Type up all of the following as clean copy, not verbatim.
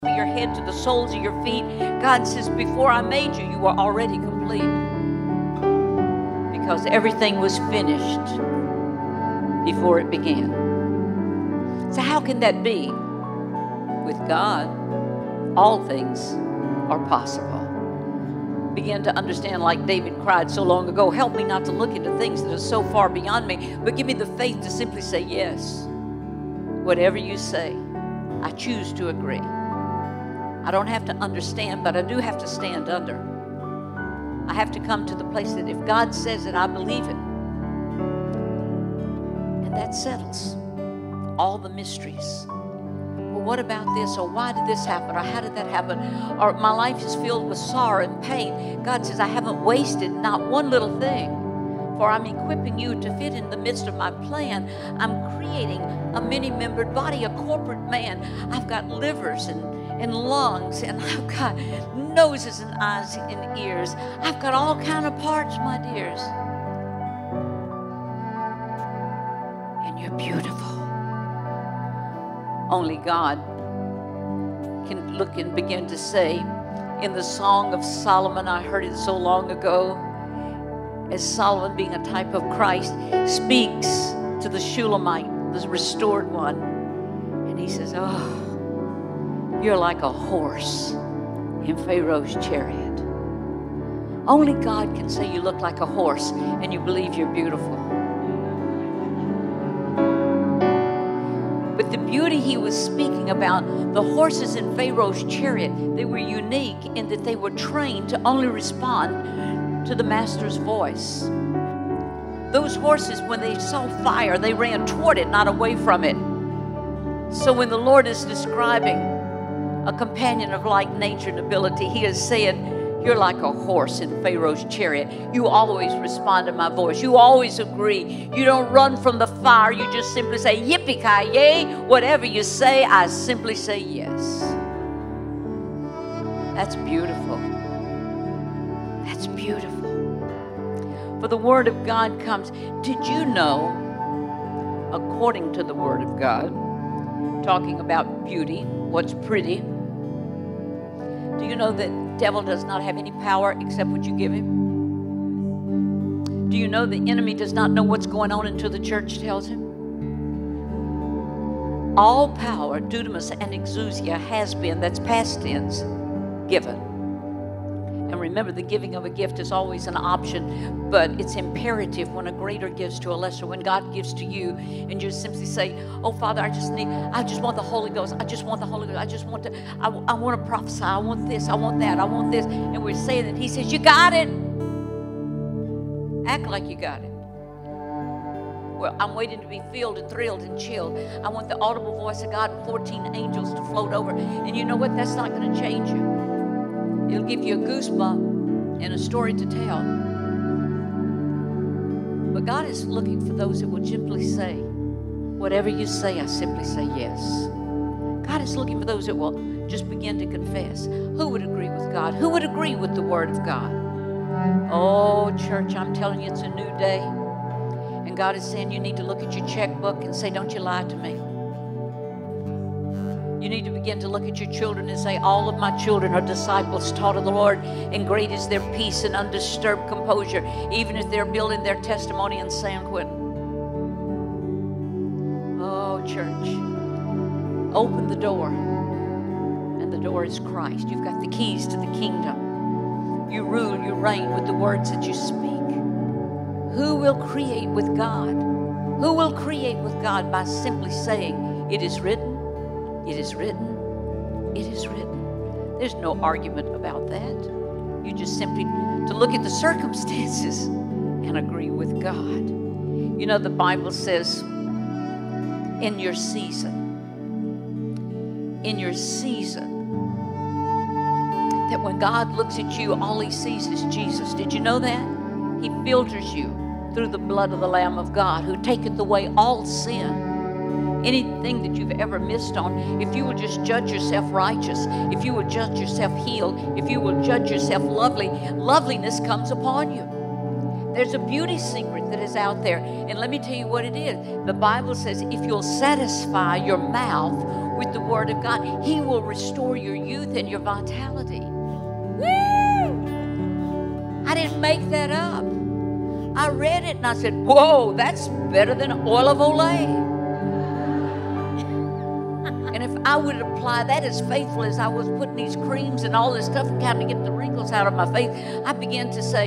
your head to the soles of your feet. God says, before I made you, you were already complete. Because everything was finished before it began. So how can that be? With God, all things are possible. Begin to understand, like David cried so long ago, help me not to look into things that are so far beyond me, but give me the faith to simply say yes. Whatever you say, I choose to agree. I don't have to understand, but I do have to stand under. I have to come to the place that if God says it, I believe it. And that settles all the mysteries. Well, what about this? Or why did this happen? Or how did that happen? Or my life is filled with sorrow and pain. God says, I haven't wasted not one little thing. For I'm equipping you to fit in the midst of my plan. I'm creating a many-membered body, a corporate man. I've got livers and lungs, and I've got noses and eyes and ears. I've got all kind of parts, my dears. And you're beautiful. Only God can look and begin to say, in the Song of Solomon, I heard it so long ago, as Solomon, being a type of Christ, speaks to the Shulamite, the restored one, and he says, oh, you're like a horse in Pharaoh's chariot. Only God can say you look like a horse and you believe you're beautiful. But the beauty he was speaking about, the horses in Pharaoh's chariot, they were unique in that they were trained to only respond to the master's voice. Those horses, when they saw fire, they ran toward it, not away from it. So when the Lord is describing a companion of like nature and ability, he is saying, you're like a horse in Pharaoh's chariot. You always respond to my voice. You always agree. You don't run from the fire. You just simply say, yippee-ki-yay. Whatever you say, I simply say yes. That's beautiful. That's beautiful. For the Word of God comes. Did you know, according to the Word of God, talking about beauty, what's pretty, do you know that the devil does not have any power except what you give him? Do you know the enemy does not know what's going on until the church tells him? All power, dunamis and exousia, has been, that's past tense, given. And remember, the giving of a gift is always an option, but it's imperative when a greater gives to a lesser. When God gives to you, and you simply say, oh, Father, I just want the Holy Ghost. I just want the Holy Ghost. I want to prophesy. I want this. I want that. I want this. And we're saying it. He says, you got it. Act like you got it. Well, I'm waiting to be filled and thrilled and chilled. I want the audible voice of God and 14 angels to float over. And you know what? That's not going to change you. It'll give you a goosebump and a story to tell. But God is looking for those that will simply say, whatever you say, I simply say yes. God is looking for those that will just begin to confess. Who would agree with God? Who would agree with the Word of God? Oh, church, I'm telling you, it's a new day. And God is saying you need to look at your checkbook and say, don't you lie to me. You need to begin to look at your children and say, all of my children are disciples taught of the Lord, and great is their peace and undisturbed composure, even if they're building their testimony in San Quentin. Oh, church, open the door, and the door is Christ. You've got the keys to the kingdom. You rule, you reign with the words that you speak. Who will create with God? Who will create with God by simply saying, it is written? It is written. It is written. There's no argument about that. You just simply to look at the circumstances and agree with God. You know, the Bible says, in your season, that when God looks at you, all he sees is Jesus. Did you know that? He filters you through the blood of the Lamb of God, who taketh away all sin. Anything that you've ever missed on, if you will just judge yourself righteous, if you will judge yourself healed, if you will judge yourself lovely, loveliness comes upon you. There's a beauty secret that is out there. And let me tell you what it is. The Bible says if you'll satisfy your mouth with the Word of God, He will restore your youth and your vitality. Woo! I didn't make that up. I read it and I said, whoa, that's better than oil of Olay. And if I would apply that as faithful as I was putting these creams and all this stuff and kind of get the wrinkles out of my face, I began to say,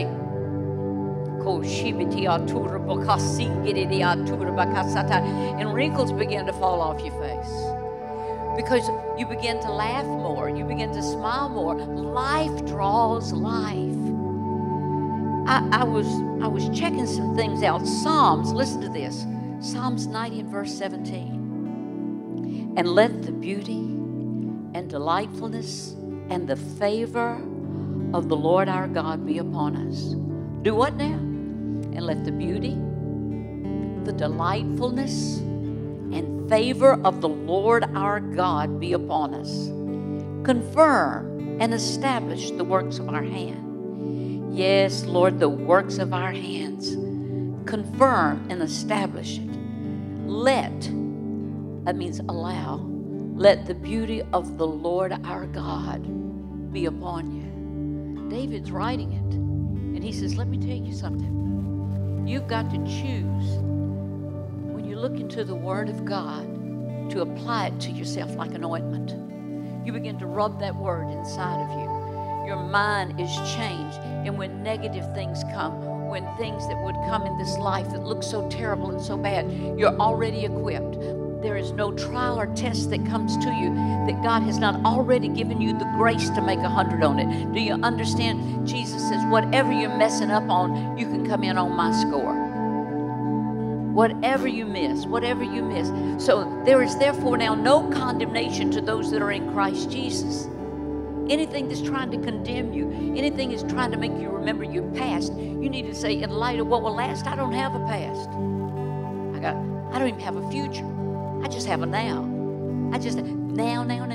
and wrinkles began to fall off your face. Because you begin to laugh more, you begin to smile more. Life draws life. I was checking some things out. Psalms, listen to this. Psalms 90 and verse 17. And let the beauty and delightfulness and the favor of the Lord our God be upon us. Do what now? And let the beauty, the delightfulness, and favor of the Lord our God be upon us. Confirm and establish the works of our hand. Yes, Lord, the works of our hands. Confirm and establish it. Let, that means allow, let the beauty of the Lord our God be upon you. David's writing it, and he says, let me tell you something. You've got to choose, when you look into the Word of God, to apply it to yourself like an ointment. You begin to rub that Word inside of you. Your mind is changed. And when negative things come, when things that would come in this life that look so terrible and so bad, you're already equipped. There is no trial or test that comes to you that God has not already given you the grace to make 100 on it. Do you understand? Jesus says, whatever you're messing up on, you can come in on my score. Whatever you miss, whatever you miss. So there is therefore now no condemnation to those that are in Christ Jesus. Anything that's trying to condemn you, anything that's trying to make you remember your past, you need to say, in light of what will last, I don't have a past. I don't even have a future. I just have a now. I just now. Now.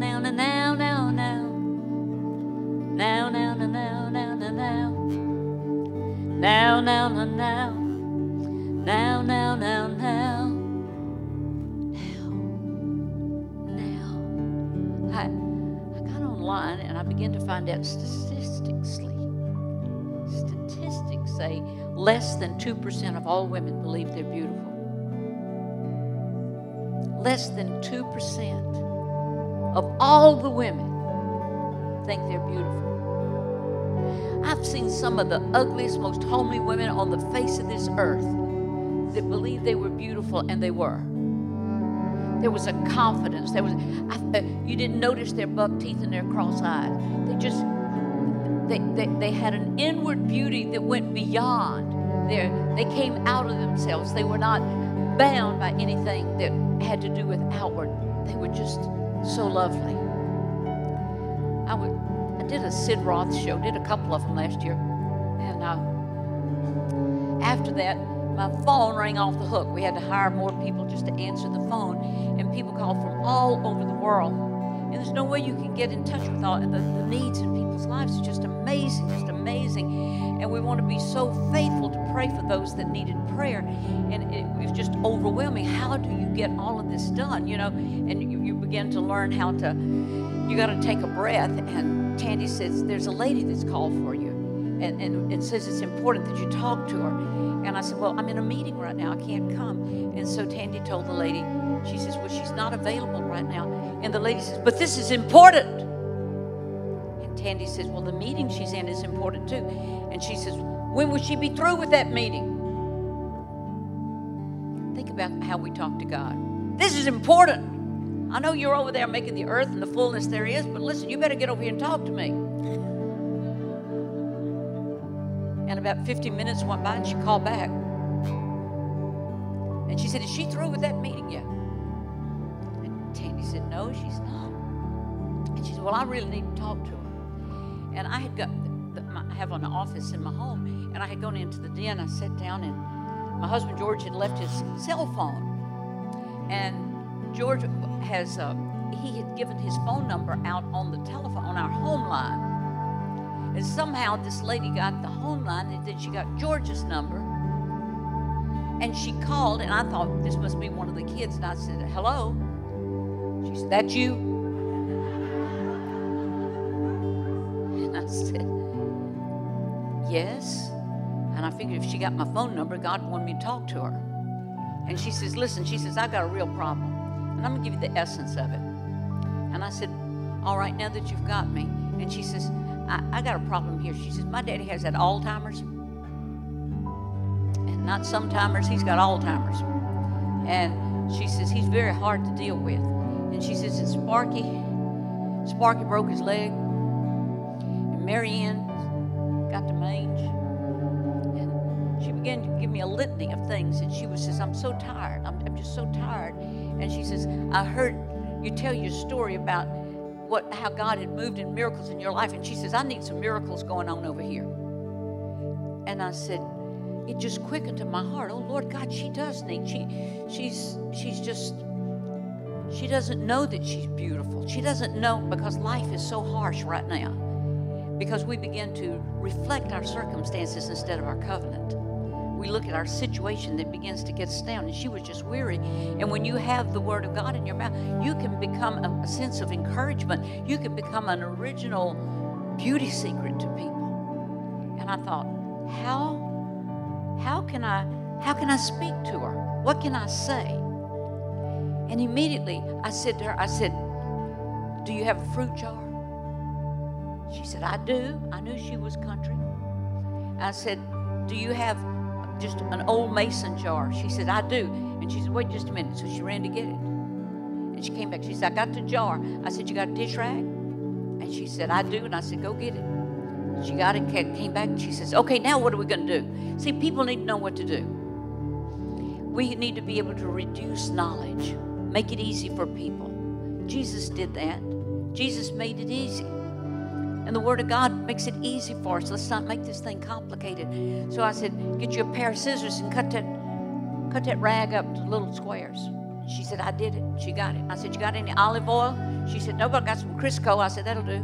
And I began to find out statistics say less than 2% of all women believe they're beautiful. Less than 2% of all the women think they're beautiful. I've seen some of the ugliest, most homely women on the face of this earth that believed they were beautiful, and they were. There was a confidence. You didn't notice their buck teeth and their cross eyes. They had an inward beauty that went beyond. They came out of themselves. They were not bound by anything that had to do with outward. They were just so lovely. I did a Sid Roth show, did a couple of them last year. And after that, my phone rang off the hook. We had to hire more people just to answer the phone. And people called from all over the world. And there's no way you can get in touch with all the needs in people's lives. It's just amazing, just amazing. And we want to be so faithful to pray for those that needed prayer. And it was just overwhelming. How do you get all of this done? You know, and you begin to learn how to, you got to take a breath. And Tandy says, there's a lady that's called for you. And it says it's important that you talk to her. And I said, well, I'm in a meeting right now. I can't come. And so Tandy told the lady, she says, well, she's not available right now. And the lady says, but this is important. And Tandy says, well, the meeting she's in is important too. And she says, when will she be through with that meeting? Think about how we talk to God. This is important. I know you're over there making the earth and the fullness there is, but listen, you better get over here and talk to me. And about 15 minutes went by and she called back. And she said, is she through with that meeting yet? And Tandy said, no, she's not. And she said, well, I really need to talk to her. And I had got, I have an office in my home, and I had gone into the den. I sat down, and my husband George had left his cell phone. And George has, he had given his phone number out on the telephone, on our home line. And somehow this lady got the home line, and then she got George's number. And she called, and I thought this must be one of the kids. And I said, hello? She said, "That's you?" And I said, "Yes." And I figured if she got my phone number, God wanted me to talk to her. And she says, "Listen," she says, "I got a real problem. And I'm going to give you the essence of it." And I said, "All right, now that you've got me." And she says, I got a problem here. She says, "My daddy has that Alzheimer's. And not sometimers, he's got Alzheimer's. And she says, he's very hard to deal with." And she says, "And Sparky broke his leg. And Marianne got the mange." And she began to give me a litany of things. And she says, "I'm so tired. I'm just so tired." And she says, "I heard you tell your story about how God had moved in miracles in your life." And she says, "I need some miracles going on over here." And I said, it just quickened to my heart. Oh, Lord God, she does need. She doesn't know that she's beautiful. She doesn't know, because life is so harsh right now. Because we begin to reflect our circumstances instead of our covenant. We look at our situation that begins to get us down. And she was just weary. And when you have the Word of God in your mouth, you can become a sense of encouragement. You can become an original beauty secret to people. And I thought, how can I speak to her? What can I say? And immediately I said to her, I said, "Do you have a fruit jar?" She said, "I do." I knew she was country. I said, "Do you have just an old mason jar?" She said, "I do." And she said, "Wait just a minute." So she ran to get it. And she came back. She said, "I got the jar." I said, "You got a dish rag?" And she said, "I do." And I said, "Go get it." She got it, came back, and she says, "Okay, now what are we going to do?" See, people need to know what to do. We need to be able to reduce knowledge, make it easy for people. Jesus did that. Jesus made it easy. And the Word of God makes it easy for us. Let's not make this thing complicated. So I said, "Get you a pair of scissors and cut that rag up to little squares." She said, "I did it." She got it. I said, "You got any olive oil?" She said, "No, but I got some Crisco." I said, "That'll do."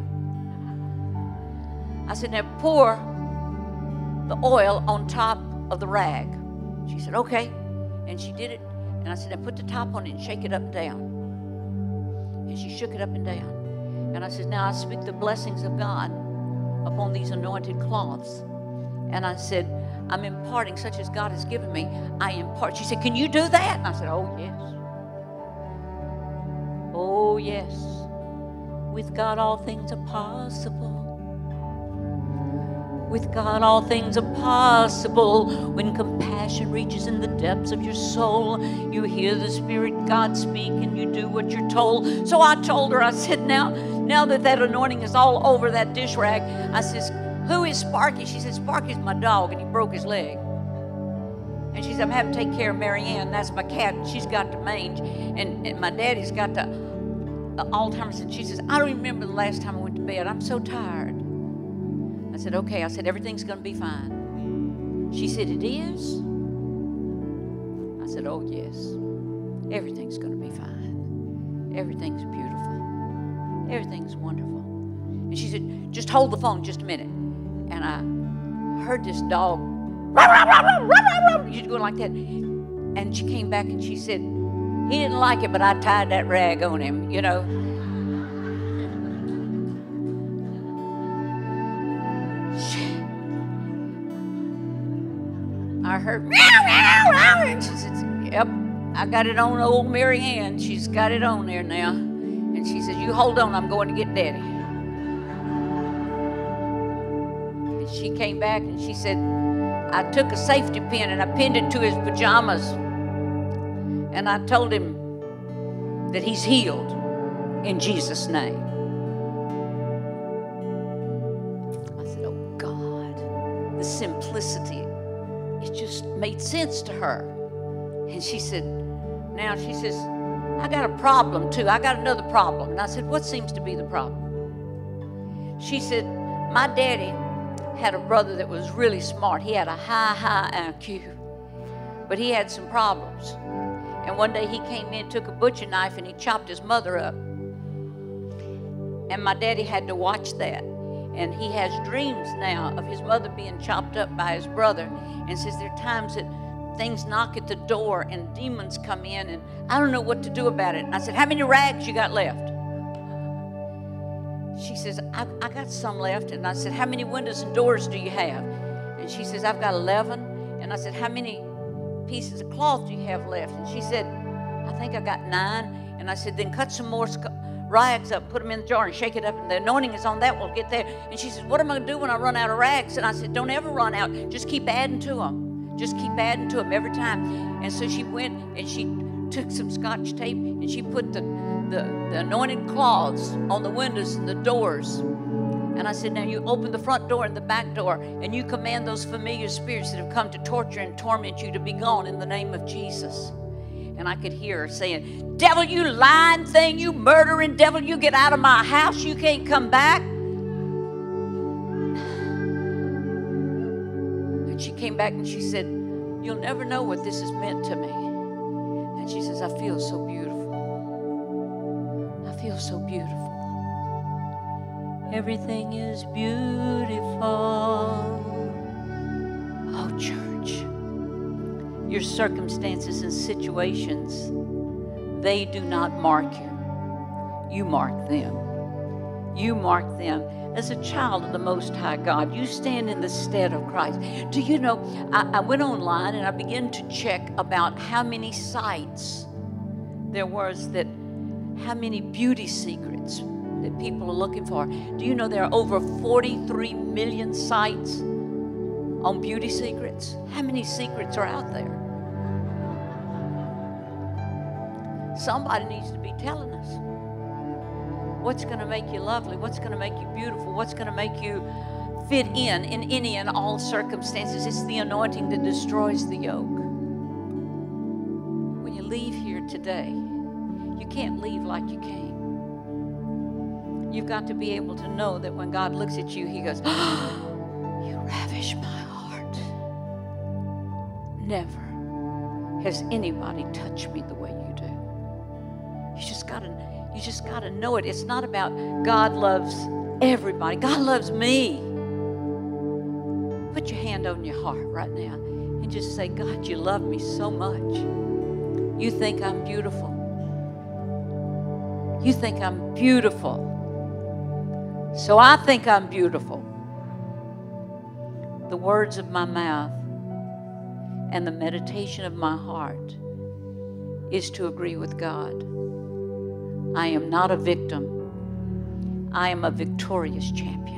I said, "Now pour the oil on top of the rag." She said, "Okay." And she did it. And I said, "Now put the top on it and shake it up and down." And she shook it up and down. And I said, "Now I speak the blessings of God upon these anointed cloths." And I said, "I'm imparting such as God has given me. I impart." She said, "Can you do that?" And I said, "Oh, yes. Oh, yes. With God, all things are possible. With God, all things are possible. When compassion reaches in the depths of your soul, you hear the Spirit God speak and you do what you're told." So I told her, I said, now that anointing is all over that dish rag, I says, "Who is Sparky?" She said, "Sparky's my dog and he broke his leg." And she said, "I'm having to take care of Marianne. That's my cat. And she's got the mange. And my daddy's got the Alzheimer's." And she says, "I don't remember the last time I went to bed. I'm so tired." I said, "Okay." I said, "Everything's going to be fine." She said, "It is?" I said, "Oh, yes. Everything's going to be fine. Everything's beautiful. Everything's wonderful." And she said, "Just hold the phone just a minute." And I heard this dog, she's going like that. And she came back and she said, "He didn't like it, but I tied that rag on him, you know." I heard, "Meow, meow, meow." And she said, "Yep, I got it on old Marianne. She's got it on there now." And she said, "You hold on, I'm going to get Daddy." And she came back and she said, "I took a safety pin and I pinned it to his pajamas. And I told him that he's healed in Jesus' name." I said, "Oh God," the simplicity. It just made sense to her. And she said, she says, "I got a problem too. I got another problem." And I said, "What seems to be the problem?" She said, "My daddy had a brother that was really smart. He had a high IQ, but he had some problems. And one day he came in, took a butcher knife, and he chopped his mother up. And my daddy had to watch that. And he has dreams now of his mother being chopped up by his brother. And says there are times that things knock at the door and demons come in, and I don't know what to do about it. And I said, how many rags you got left? She says, I got some left. And I said, how many windows and doors do you have? And she says, I've got 11. And I said, how many pieces of cloth do you have left? And she said, I think I got 9. And I said, then cut some more rags up, put them in the jar and shake it up, and the anointing is on that, we'll get there. And she says, what am I going to do when I run out of rags? And I said, don't ever run out. Just keep adding to them. Just keep adding to them every time. And so she went and she took some Scotch tape and she put the anointed cloths on the windows and the doors. And I said, now you open the front door and the back door, and you command those familiar spirits that have come to torture and torment you to be gone in the name of Jesus. And I could hear her saying, devil, you lying thing, you murdering devil, you get out of my house, you can't come back. And she came back and she said, you'll never know what this has meant to me. And she says, I feel so beautiful. I feel so beautiful. Everything is beautiful. Oh, church. Your circumstances and situations, they do not mark you. You mark them. You mark them. As a child of the Most High God, you stand in the stead of Christ. Do you know, I went online and I began to check about how many sites there was that, how many beauty secrets that people are looking for. Do you know there are over 43 million sites on beauty secrets? How many secrets are out there? Somebody needs to be telling us what's going to make you lovely, what's going to make you beautiful, what's going to make you fit in any and all circumstances. It's the anointing that destroys the yoke. When you leave here today, you can't leave like you came. You've got to be able to know that when God looks at you, He goes, oh, you ravish my heart. Never has anybody touched me the way you do. You just gotta know it. It's not about God loves everybody. God loves me. Put your hand on your heart right now and just say, God, you love me so much. You think I'm beautiful. You think I'm beautiful. So I think I'm beautiful. The words of my mouth and the meditation of my heart is to agree with God. I am not a victim. I am a victorious champion.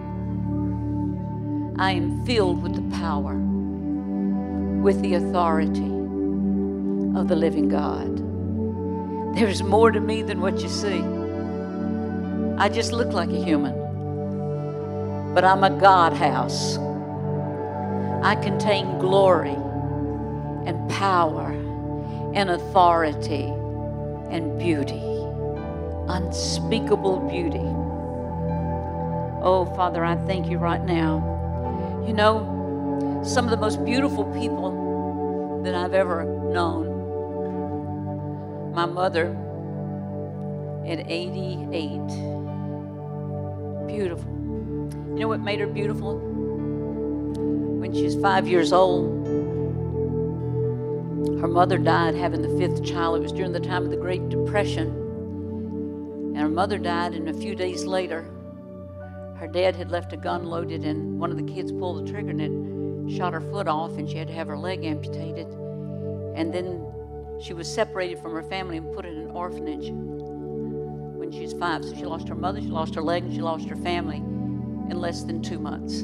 I am filled with the power, with the authority of the living God. There's more to me than what you see. I just look like a human, but I'm a God house. I contain glory and power and authority and beauty, unspeakable beauty. Oh, Father, I thank you right now. You know, some of the most beautiful people that I've ever known. My mother at 88. Beautiful. You know what made her beautiful? When she was 5 years old, her mother died having the 5th child. It was during the time of the Great Depression. And her mother died, and a few days later, her dad had left a gun loaded, and one of the kids pulled the trigger and it shot her foot off, and she had to have her leg amputated. And then she was separated from her family and put in an orphanage when she was 5. So she lost her mother, she lost her leg, and she lost her family in less than 2 months.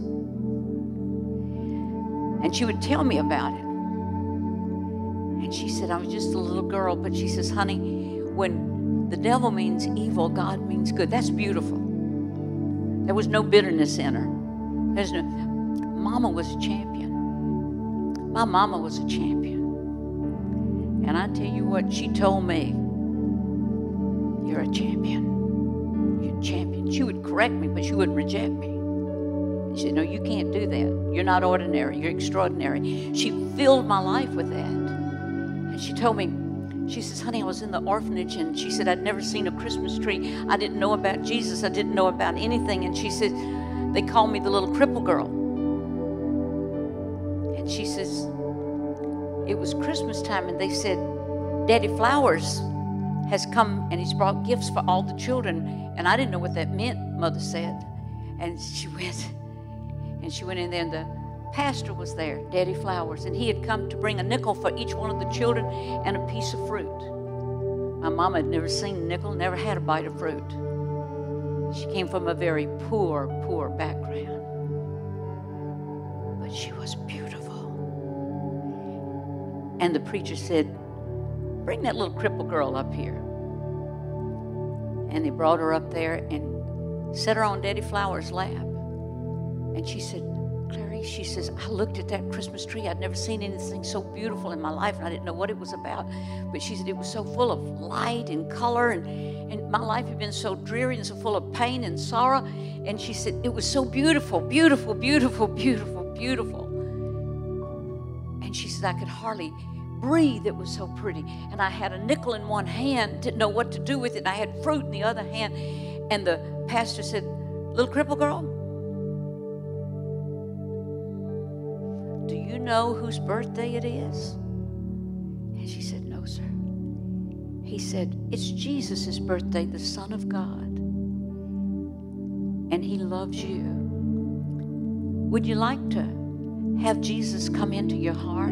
And she would tell me about it. And she said, I was just a little girl, but she says, honey, when the devil means evil, God means good. That's beautiful. There was no bitterness in her. There's no. Mama was a champion. My mama was a champion. And I tell you what, she told me, you're a champion. You're a champion. She would correct me, but she wouldn't reject me. She said, no, you can't do that. You're not ordinary. You're extraordinary. She filled my life with that. And she told me, she says, honey, I was in the orphanage, and she said, I'd never seen a Christmas tree. I didn't know about Jesus. I didn't know about anything. And she said, they called me the little cripple girl. And she says, it was Christmas time, and they said, Daddy Flowers has come and he's brought gifts for all the children. And I didn't know what that meant, Mother said. And she went in there, and the pastor was there, Daddy Flowers, and he had come to bring a nickel for each one of the children and a piece of fruit. My mama had never seen a nickel, never had a bite of fruit. She came from a very poor, poor background. But she was beautiful. And the preacher said, bring that little crippled girl up here. And they brought her up there and set her on Daddy Flowers' lap. And she said, Clarice, she says, I looked at that Christmas tree. I'd never seen anything so beautiful in my life, and I didn't know what it was about. But she said it was so full of light and color, and my life had been so dreary and so full of pain and sorrow. And she said it was so beautiful, beautiful, beautiful, beautiful, beautiful. And she said I could hardly breathe. It was so pretty. And I had a nickel in one hand, didn't know what to do with it. And I had fruit in the other hand. And the pastor said, little cripple girl, do you know whose birthday it is? And she said, no, sir. He said, it's Jesus' birthday, the Son of God. And he loves you. Would you like to have Jesus come into your heart?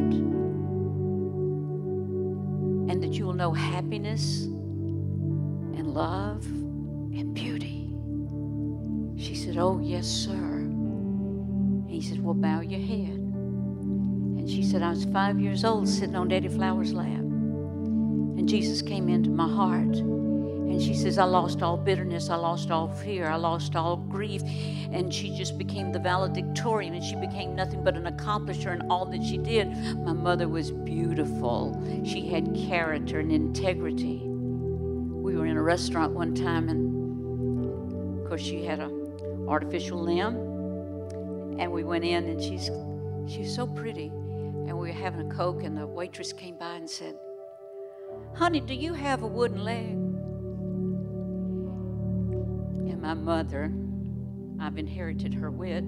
And that you will know happiness and love and beauty. She said, oh, yes, sir. And he said, well, bow your head. And she said, I was 5 years old sitting on Daddy Flowers' lap. And Jesus came into my heart. And she says, I lost all bitterness. I lost all fear. I lost all grief. And she just became the valedictorian. And she became nothing but an accomplisher in all that she did. My mother was beautiful. She had character and integrity. We were in a restaurant one time, and of course she had an artificial limb. And we went in, and she was so pretty. And we were having a Coke, and the waitress came by and said, honey, do you have a wooden leg? And my mother, I've inherited her wit,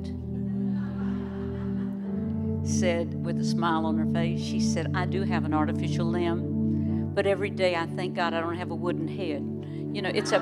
said with a smile on her face, she said, I do have an artificial limb, but every day I thank God I don't have a wooden head. You know, it's a...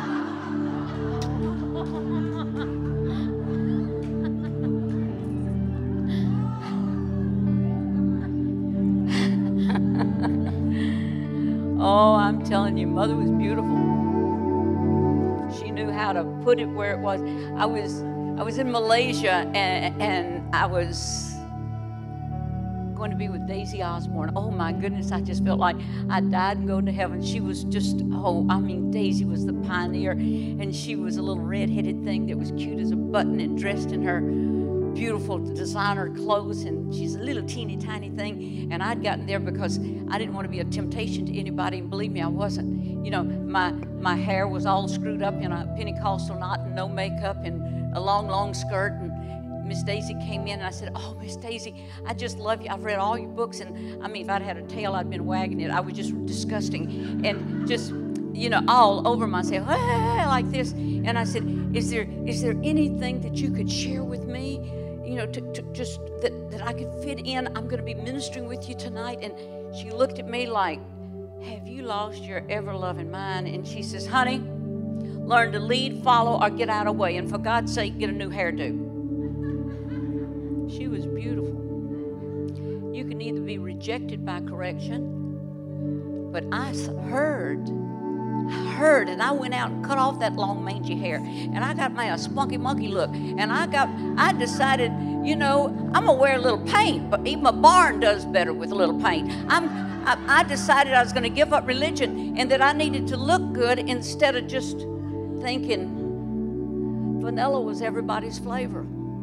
Oh, I'm telling you, Mother was beautiful. She knew how to put it where it was. I was in Malaysia, and I was going to be with Daisy Osborne. Oh my goodness, I just felt like I died and go to heaven. She was just, Daisy was the pioneer, and she was a little red-headed thing that was cute as a button and dressed in her beautiful designer clothes, and she's a little teeny tiny thing. And I'd gotten there because I didn't want to be a temptation to anybody, and believe me, I wasn't. You know, my hair was all screwed up in a Pentecostal knot and no makeup and a long skirt. And Miss Daisy came in, and I said, oh, Miss Daisy, I just love you. I've read all your books, and I mean, if I'd had a tail, I'd been wagging it. I was just disgusting and just, you know, all over myself, like this. And I said, is there anything that you could share with me? You know, to just that I could fit in. I'm going to be ministering with you tonight. And she looked at me like, have you lost your ever-loving mind? And she says, honey, learn to lead, follow, or get out of the way. And for God's sake, get a new hairdo. She was beautiful. You can either be rejected by correction, but I heard, and I went out and cut off that long mangy hair, and I got my spunky monkey look, and I decided, you know, I'm gonna wear a little paint, but even my barn does better with a little paint. I decided I was gonna give up religion, and that I needed to look good instead of just thinking vanilla was everybody's flavor.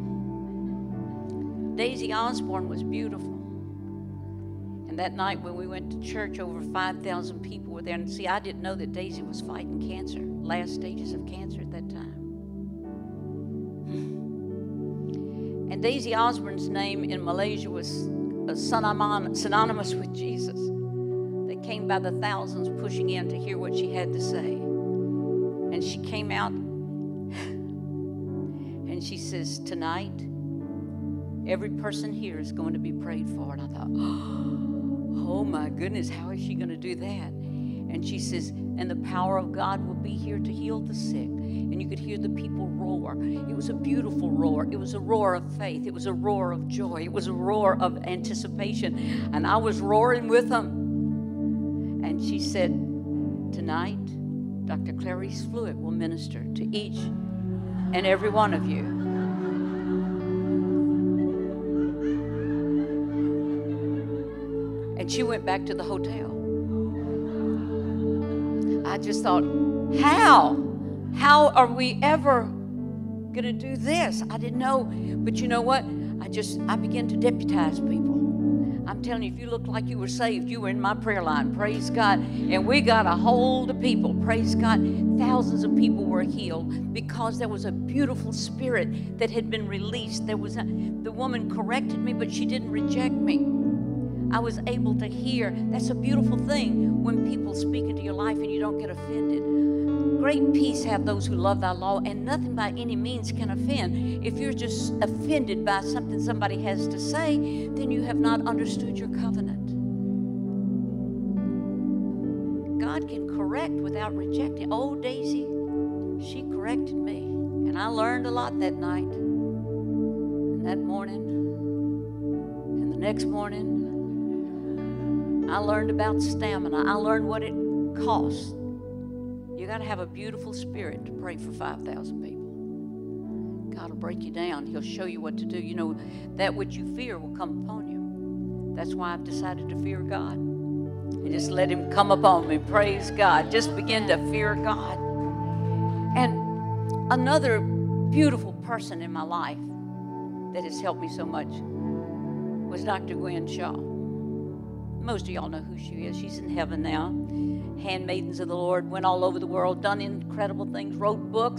Daisy Osborne was beautiful. And that night when we went to church, over 5,000 people were there. And see, I didn't know that Daisy was fighting cancer, last stages of cancer at that time. And Daisy Osborne's name in Malaysia was synonymous with Jesus. They came by the thousands pushing in to hear what she had to say. And she came out and she says, tonight, every person here is going to be prayed for. And I thought, oh. oh my goodness, how is she going to do that? And she says, and the power of God will be here to heal the sick. And you could hear the people roar. It was a beautiful roar. It was a roar of faith. It was a roar of joy. It was a roar of anticipation. And I was roaring with them. And she said, tonight, Dr. Clarice Fluitt will minister to each and every one of you. And she went back to the hotel. I just thought, how? How are we ever going to do this? I didn't know. But you know what? I began to deputize people. I'm telling you, if you looked like you were saved, you were in my prayer line. Praise God. And we got a hold of people. Praise God. Thousands of people were healed because there was a beautiful spirit that had been released. The woman corrected me, but she didn't reject me. I was able to hear. That's a beautiful thing when people speak into your life and you don't get offended. Great peace have those who love thy law, and nothing by any means can offend. If you're just offended by something somebody has to say, then you have not understood your covenant. God can correct without rejecting. Oh, Daisy, she corrected me. And I learned a lot that night, and that morning, and the next morning. I learned about stamina. I learned what it costs. You got to have a beautiful spirit to pray for 5,000 people. God will break you down. He'll show you what to do. You know, that which you fear will come upon you. That's why I've decided to fear God. And just let him come upon me. Praise God. Just begin to fear God. And another beautiful person in my life that has helped me so much was Dr. Gwen Shaw. Most of y'all know who she is. She's in heaven now. Handmaidens of the Lord, went all over the world, done incredible things, wrote books,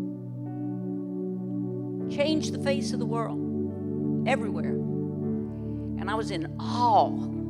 changed the face of the world everywhere. And I was in awe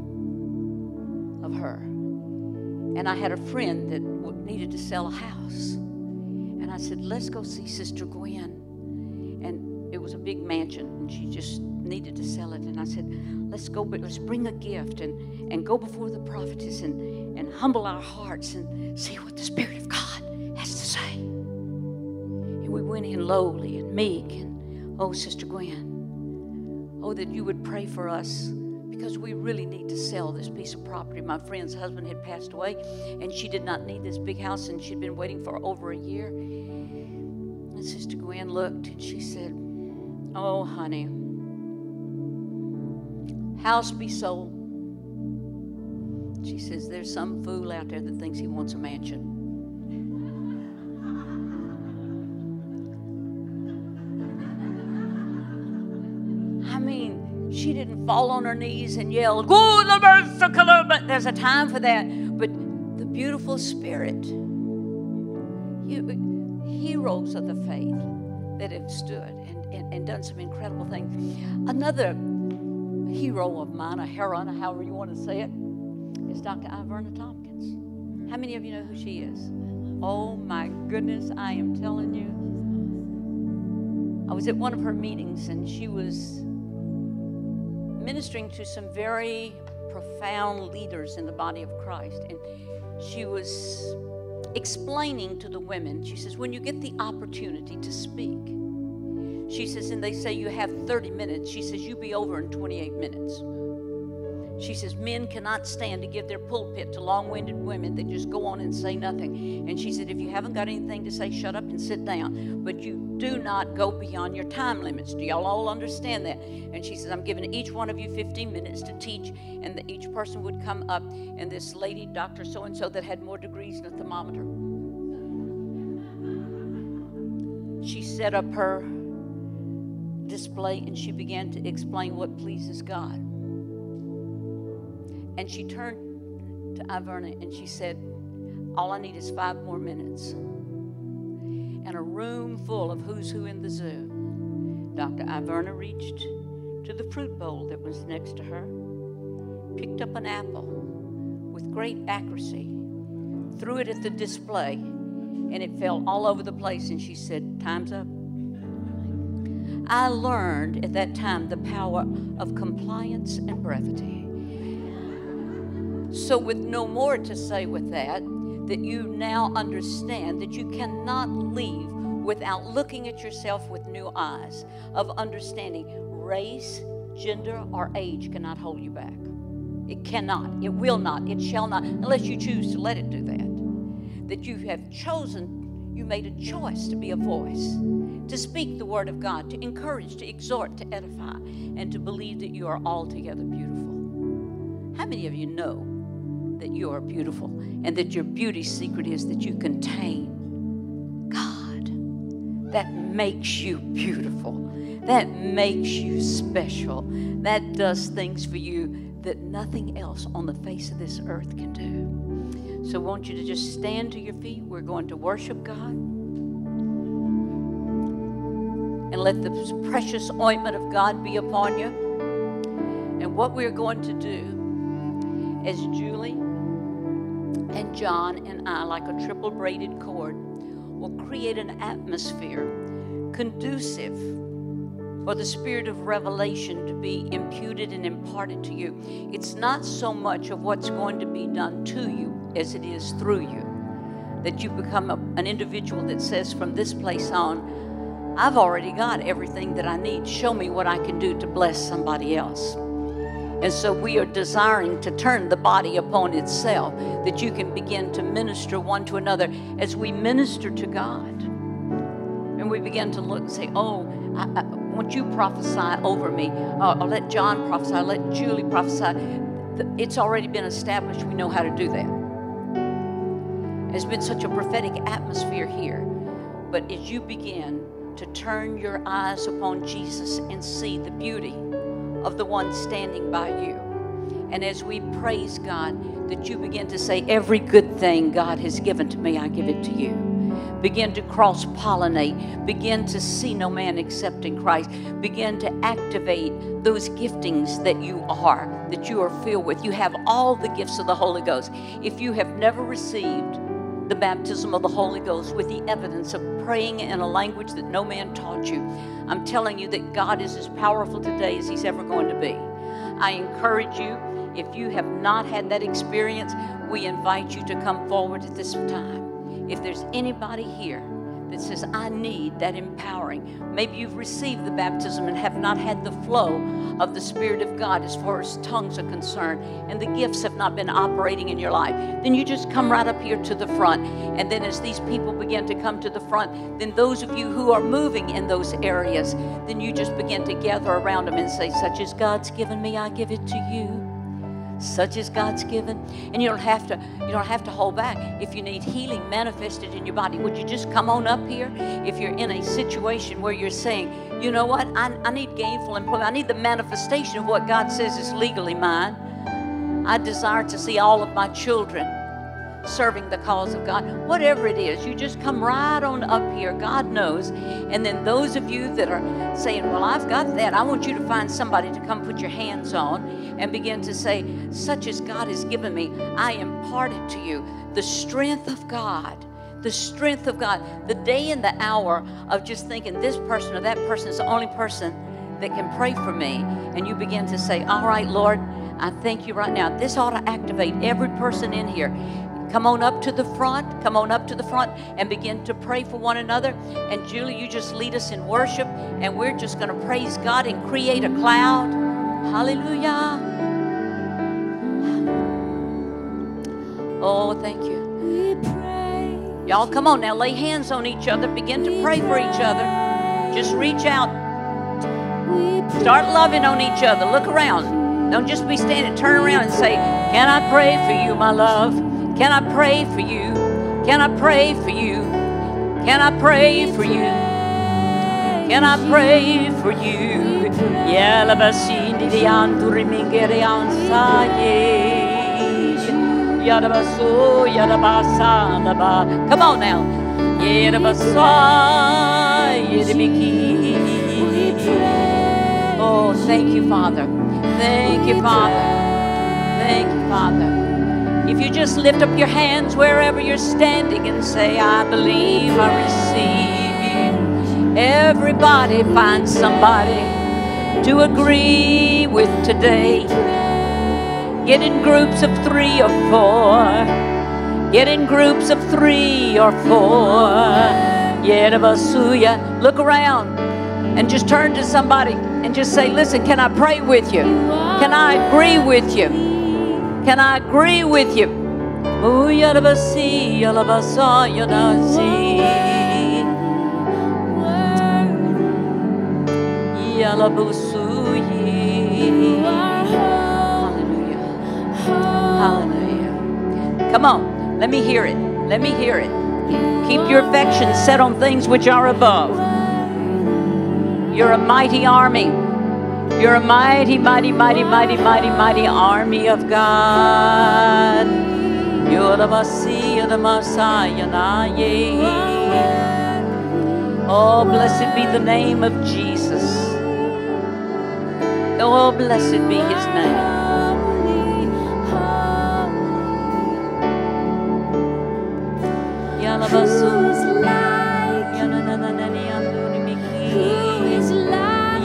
of her. And I had a friend that needed to sell a house. And I said, let's go see Sister Gwen. And it was a big mansion, and she just needed to sell it. And I said, let's go, but let's bring a gift and go before the prophetess and humble our hearts and see what the Spirit of God has to say. And we went in lowly and meek. And oh, Sister Gwen, oh, that you would pray for us, because we really need to sell this piece of property. My friend's husband had passed away, and she did not need this big house, and she'd been waiting for over a year. And Sister Gwen looked, and she said, oh, honey, house be sold. She says, there's some fool out there that thinks he wants a mansion. I mean, she didn't fall on her knees and yell, but there's a time for that. But the beautiful spirit, heroes of the faith that have stood and done some incredible things. Another hero of mine, a heroine, however you want to say it, is Dr. Iverna Tompkins. How many of you know who she is? Oh my goodness, I am telling you. I was at one of her meetings, and she was ministering to some very profound leaders in the body of Christ. And she was explaining to the women, she says, when you get the opportunity to speak, she says, and they say you have 30 minutes. She says, you be over in 28 minutes. She says, men cannot stand to give their pulpit to long-winded women that just go on and say nothing. And she said, if you haven't got anything to say, shut up and sit down. But you do not go beyond your time limits. Do y'all all understand that? And she says, I'm giving each one of you 15 minutes to teach. And each person would come up. And this lady, Dr. So-and-so, that had more degrees than a thermometer, she set up her display, and she began to explain what pleases God. And she turned to Iverna and she said, all I need is 5 more minutes. And a room full of who's who in the zoo. Dr. Iverna reached to the fruit bowl that was next to her, picked up an apple with great accuracy, threw it at the display, and it fell all over the place. And she said, time's up. I learned at that time the power of compliance and brevity. So with no more to say with that you now understand that you cannot leave without looking at yourself with new eyes of understanding. Race, gender, or age cannot hold you back. It cannot, it will not, it shall not, unless you choose to let it do that. That you have chosen, you made a choice to be a voice, to speak the word of God, to encourage, to exhort, to edify, and to believe that you are altogether beautiful. How many of you know that you are beautiful and that your beauty secret is that you contain God? That makes you beautiful. That makes you special. That does things for you that nothing else on the face of this earth can do. So I want you to just stand to your feet. We're going to worship God. And let the precious ointment of God be upon you. And what we're going to do, as Julie and John and I, like a triple braided cord, will create an atmosphere conducive for the spirit of revelation to be imputed and imparted to you. It's not so much of what's going to be done to you as it is through you. That you become an individual that says from this place on, I've already got everything that I need. Show me what I can do to bless somebody else. And so we are desiring to turn the body upon itself, that you can begin to minister one to another as we minister to God. And we begin to look and say, oh, I want you prophesy over me. I'll let John prophesy. I'll let Julie prophesy. It's already been established. We know how to do that. There's been such a prophetic atmosphere here. But as you begin to turn your eyes upon Jesus and see the beauty of the one standing by you, and as we praise God, that you begin to say, every good thing God has given to me, I give it to you. Begin to cross-pollinate. Begin to see no man except in Christ. Begin to activate those giftings that you are filled with. You have all the gifts of the Holy Ghost. If you have never received the baptism of the Holy Ghost with the evidence of praying in a language that no man taught you, I'm telling you that God is as powerful today as He's ever going to be. I encourage you, if you have not had that experience, we invite you to come forward at this time. If there's anybody here that says, I need that empowering, maybe you've received the baptism and have not had the flow of the Spirit of God as far as tongues are concerned, and the gifts have not been operating in your life, then you just come right up here to the front. And then as these people begin to come to the front, then those of you who are moving in those areas, then you just begin to gather around them and say, such as God's given me, I give it to you. Such as God's given. And you don't have to hold back. If you need healing manifested in your body, would you just come on up here? If you're in a situation where you're saying, you know what, I need gainful employment, I need the manifestation of what God says is legally mine. I desire to see all of my children serving the cause of God. Whatever it is, you just come right on up here. God knows. And then those of you that are saying, well, I've got that, I want you to find somebody to come put your hands on and begin to say, such as God has given me, I imparted to you the strength of God. The strength of God. The day and the hour of just thinking this person or that person is the only person that can pray for me. And you begin to say, all right, Lord, I thank you right now. This ought to activate every person in here. Come on up to the front. Come on up to the front and begin to pray for one another. And Julie, you just lead us in worship, and we're just going to praise God and create a cloud. Hallelujah. Oh, thank you. Y'all, come on now. Lay hands on each other. Begin to pray for each other. Just reach out. Start loving on each other. Look around. Don't just be standing. Turn around and say, can I pray for you, my love? Can I pray for you? Can I pray for you? Can I pray for you? Can I pray for you? Come on now. Oh, thank you, Father. Thank you, Father. Thank you, Father. If you just lift up your hands wherever you're standing and say, I believe, I receive. Everybody find somebody to agree with today. Get in groups of 3 or 4. Get in groups of 3 or 4. Look around and just turn to somebody and just say, listen, can I pray with you? Can I agree with you? Can I agree with you? Hallelujah. Hallelujah. Come on, let me hear it. Let me hear it. Keep your affections set on things which are above. You're a mighty army. You're a mighty, mighty, mighty, mighty, mighty, mighty army of God. You're the Messiah, the Messiah. Oh, blessed be the name of Jesus. Oh, blessed be his name. Who is like you? Who is like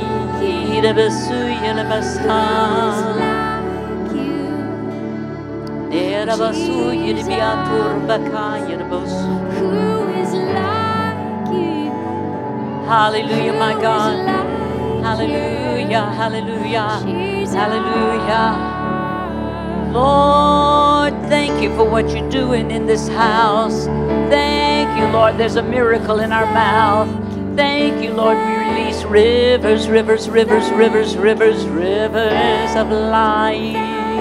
you? Hallelujah, my God. Hallelujah, hallelujah, hallelujah. Lord, thank you for what you're doing in this house. Thank you, Lord, there's a miracle in our mouth. Thank you, Lord, we release rivers, rivers, rivers, rivers, rivers, rivers of life.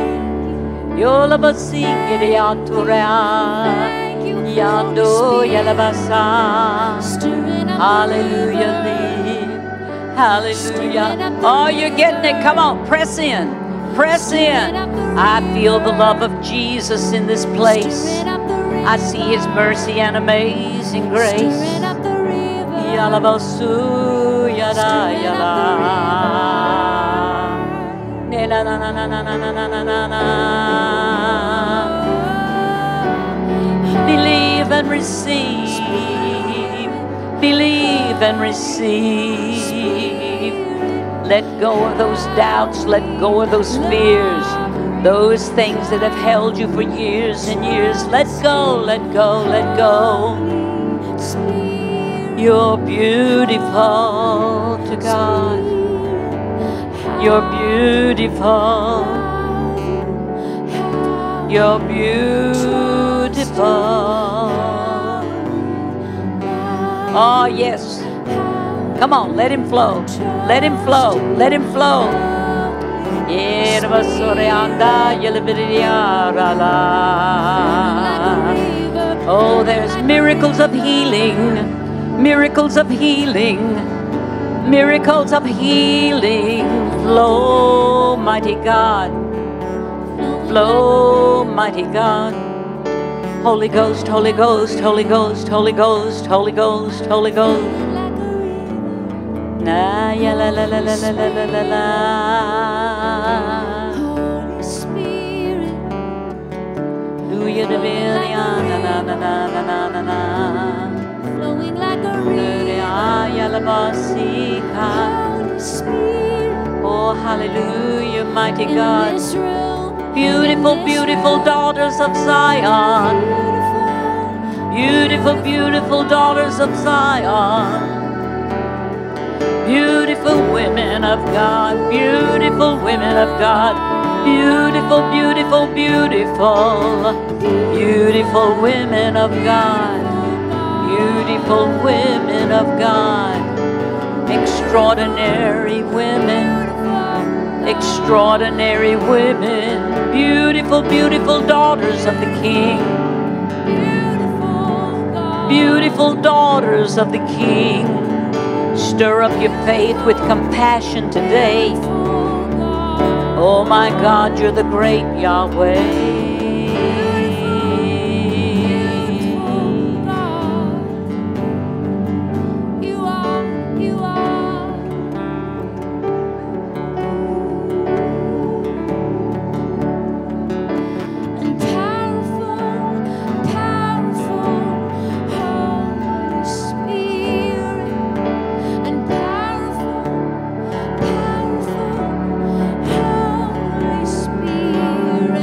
Hallelujah. Hallelujah. Oh, you're getting it. Come on, press in. Press in. I feel the love of Jesus in this place. I see his mercy and amazing grace. Believe and receive. Believe and receive. Let go of those doubts. Let go of those fears. Those things that have held you for years and years. Let go, let go, let go. You're beautiful to God. You're beautiful. You're beautiful. Oh, yes. Come on, let him flow. Let him flow. Let him flow. Oh, there's miracles of healing. Miracles of healing. Miracles of healing. Flow, mighty God. Flow, mighty God. Holy Ghost, Holy Ghost, Holy Ghost, Holy Ghost, Holy Ghost, Holy Ghost. Na ya la la la la la la la la. Holy Spirit, do you the na na na na na na na. Flowing like a river. Holy Spirit, oh hallelujah, mighty God. Beautiful, beautiful daughters of Zion. Beautiful, beautiful daughters of Zion. Beautiful women of God. Beautiful women of God. Beautiful, beautiful, beautiful. Beautiful women of God. Beautiful women of God. Extraordinary women. Extraordinary women. Beautiful, beautiful daughters of the King. Beautiful daughters of the King. Stir up your faith with compassion today. Oh my God, you're the great Yahweh. Spirit.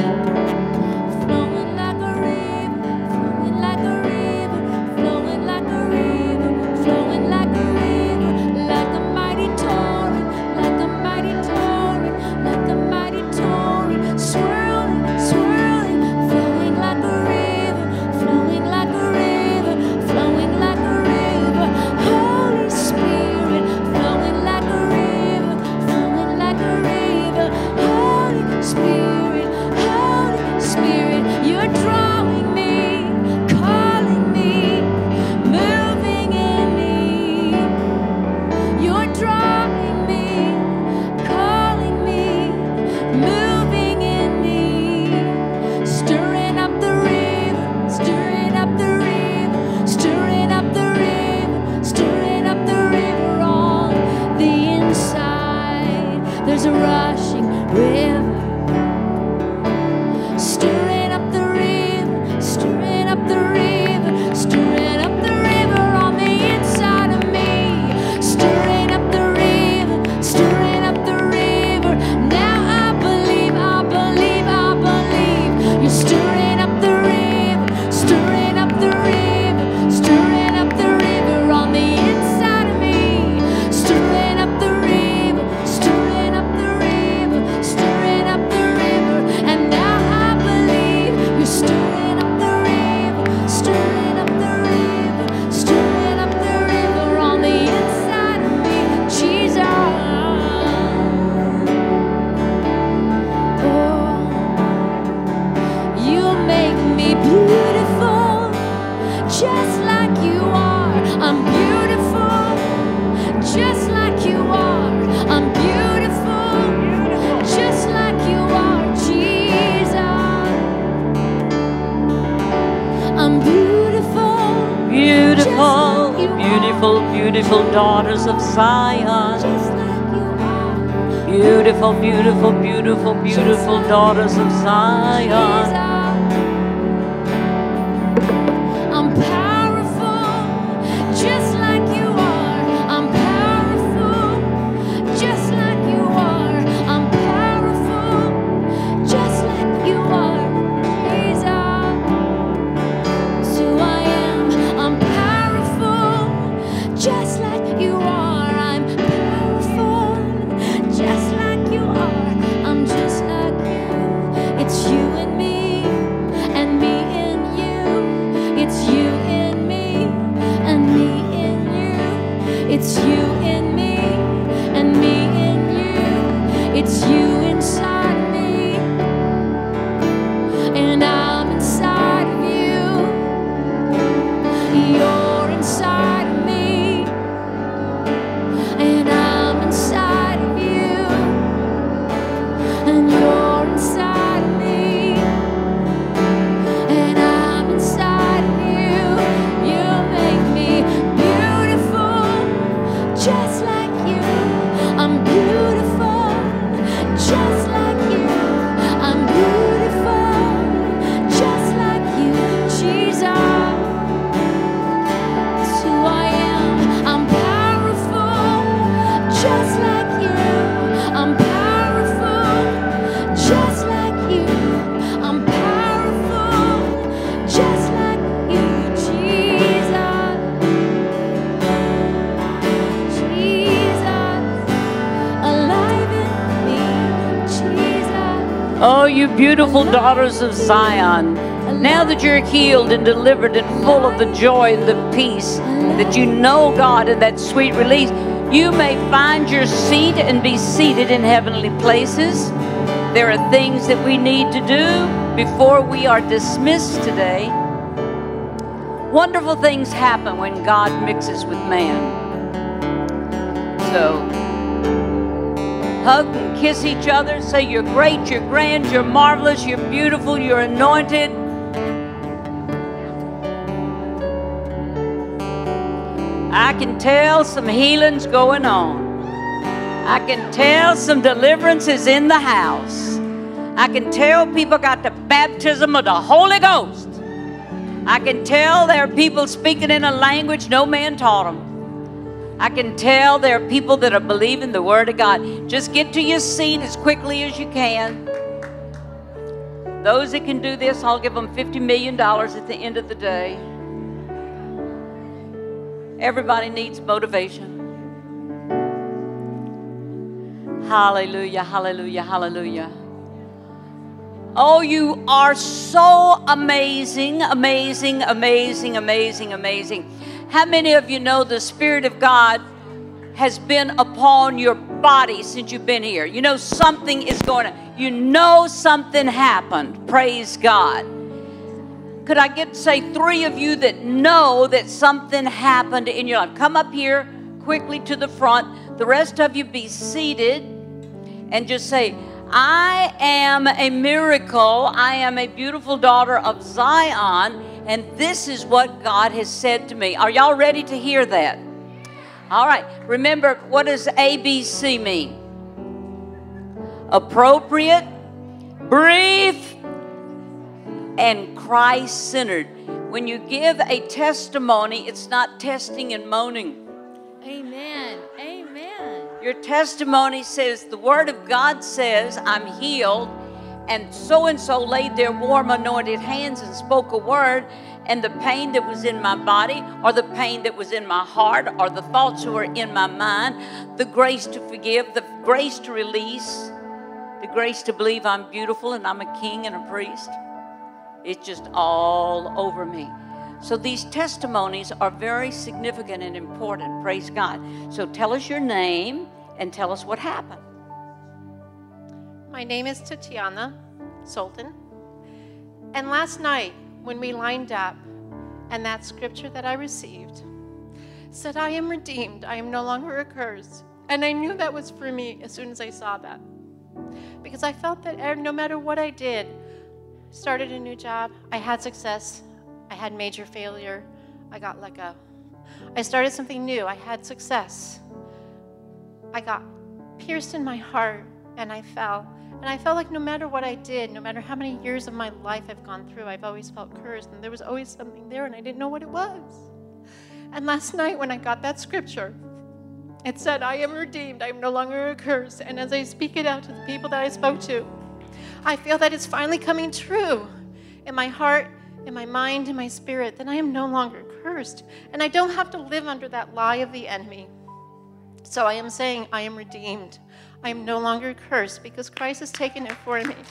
beautiful daughters of Zion. Beautiful, beautiful, beautiful, beautiful daughters of Zion. I'm powerful, just like you are. I'm powerful, just like you are. I'm powerful, just like you are. Jesus, it's who I am. I'm powerful, just like you are. I'm powerful, just like you are. I'm just like you. It's you and me, and me in you. It's you in me, and me in you. It's you in me, and me in you. It's you inside me, and I'm inside of you. You're inside of me, and I'm inside of you, and you're inside of me, and I'm inside of you. You make me beautiful, just like you. I'm beautiful, just like you. I'm beautiful, just like you. Jesus, it's who I am. I'm powerful, just like you. I'm powerful, just like you. I'm powerful, just like you. Jesus, Jesus, alive in me. Jesus. Oh, you beautiful daughters of Zion. Now that you're healed and delivered and full of the joy and the peace that you know God and that sweet release, you may find your seat and be seated in heavenly places. There are things that we need to do before we are dismissed today. Wonderful things happen when God mixes with man. So, hug and kiss each other. Say you're great, you're grand, you're marvelous, you're beautiful, you're anointed. I can tell some healing's going on. I can tell some deliverance is in the house. I can tell people got the baptism of the Holy Ghost. I can tell there are people speaking in a language no man taught them. I can tell there are people that are believing the Word of God. Just get to your seat as quickly as you can. Those that can do this, I'll give them $50 million at the end of the day. Everybody needs motivation. Hallelujah, hallelujah, hallelujah. Oh, you are so amazing, amazing, amazing, amazing, amazing. How many of you know the Spirit of God has been upon your body since you've been here? You know something is going on. You know something happened. Praise God. Could I get, say, 3 of you that know that something happened in your life? Come up here quickly to the front. The rest of you be seated and just say, I am a miracle. I am a beautiful daughter of Zion, and this is what God has said to me. Are y'all ready to hear that? All right. Remember, what does ABC mean? Appropriate, brief, and Christ-centered. When you give a testimony, it's not testing and moaning. Amen. Amen. Your testimony says, the Word of God says, I'm healed, and so laid their warm anointed hands and spoke a word, and the pain that was in my body, or the pain that was in my heart, or the thoughts that were in my mind, the grace to forgive, the grace to release, the grace to believe I'm beautiful and I'm a king and a priest. It's just all over me. So these testimonies are very significant and important. Praise God. So tell us your name and tell us what happened. My name is Tatiana Sultan. And last night, when we lined up, and that scripture that I received said, I am redeemed, I am no longer a curse. And I knew that was for me as soon as I saw that. Because I felt that no matter what I did, started a new job, I had success, I had major failure, I got let go. I started something new. I had success. I got pierced in my heart, and I fell. And I felt like no matter what I did, no matter how many years of my life I've gone through, I've always felt cursed, and there was always something there, and I didn't know what it was. And last night when I got that scripture, it said, I am redeemed, I am no longer accursed. And as I speak it out to the people that I spoke to, I feel that it's finally coming true in my heart, in my mind, in my spirit, that I am no longer cursed. And I don't have to live under that lie of the enemy. So I am saying I am redeemed. I am no longer cursed because Christ has taken it for me.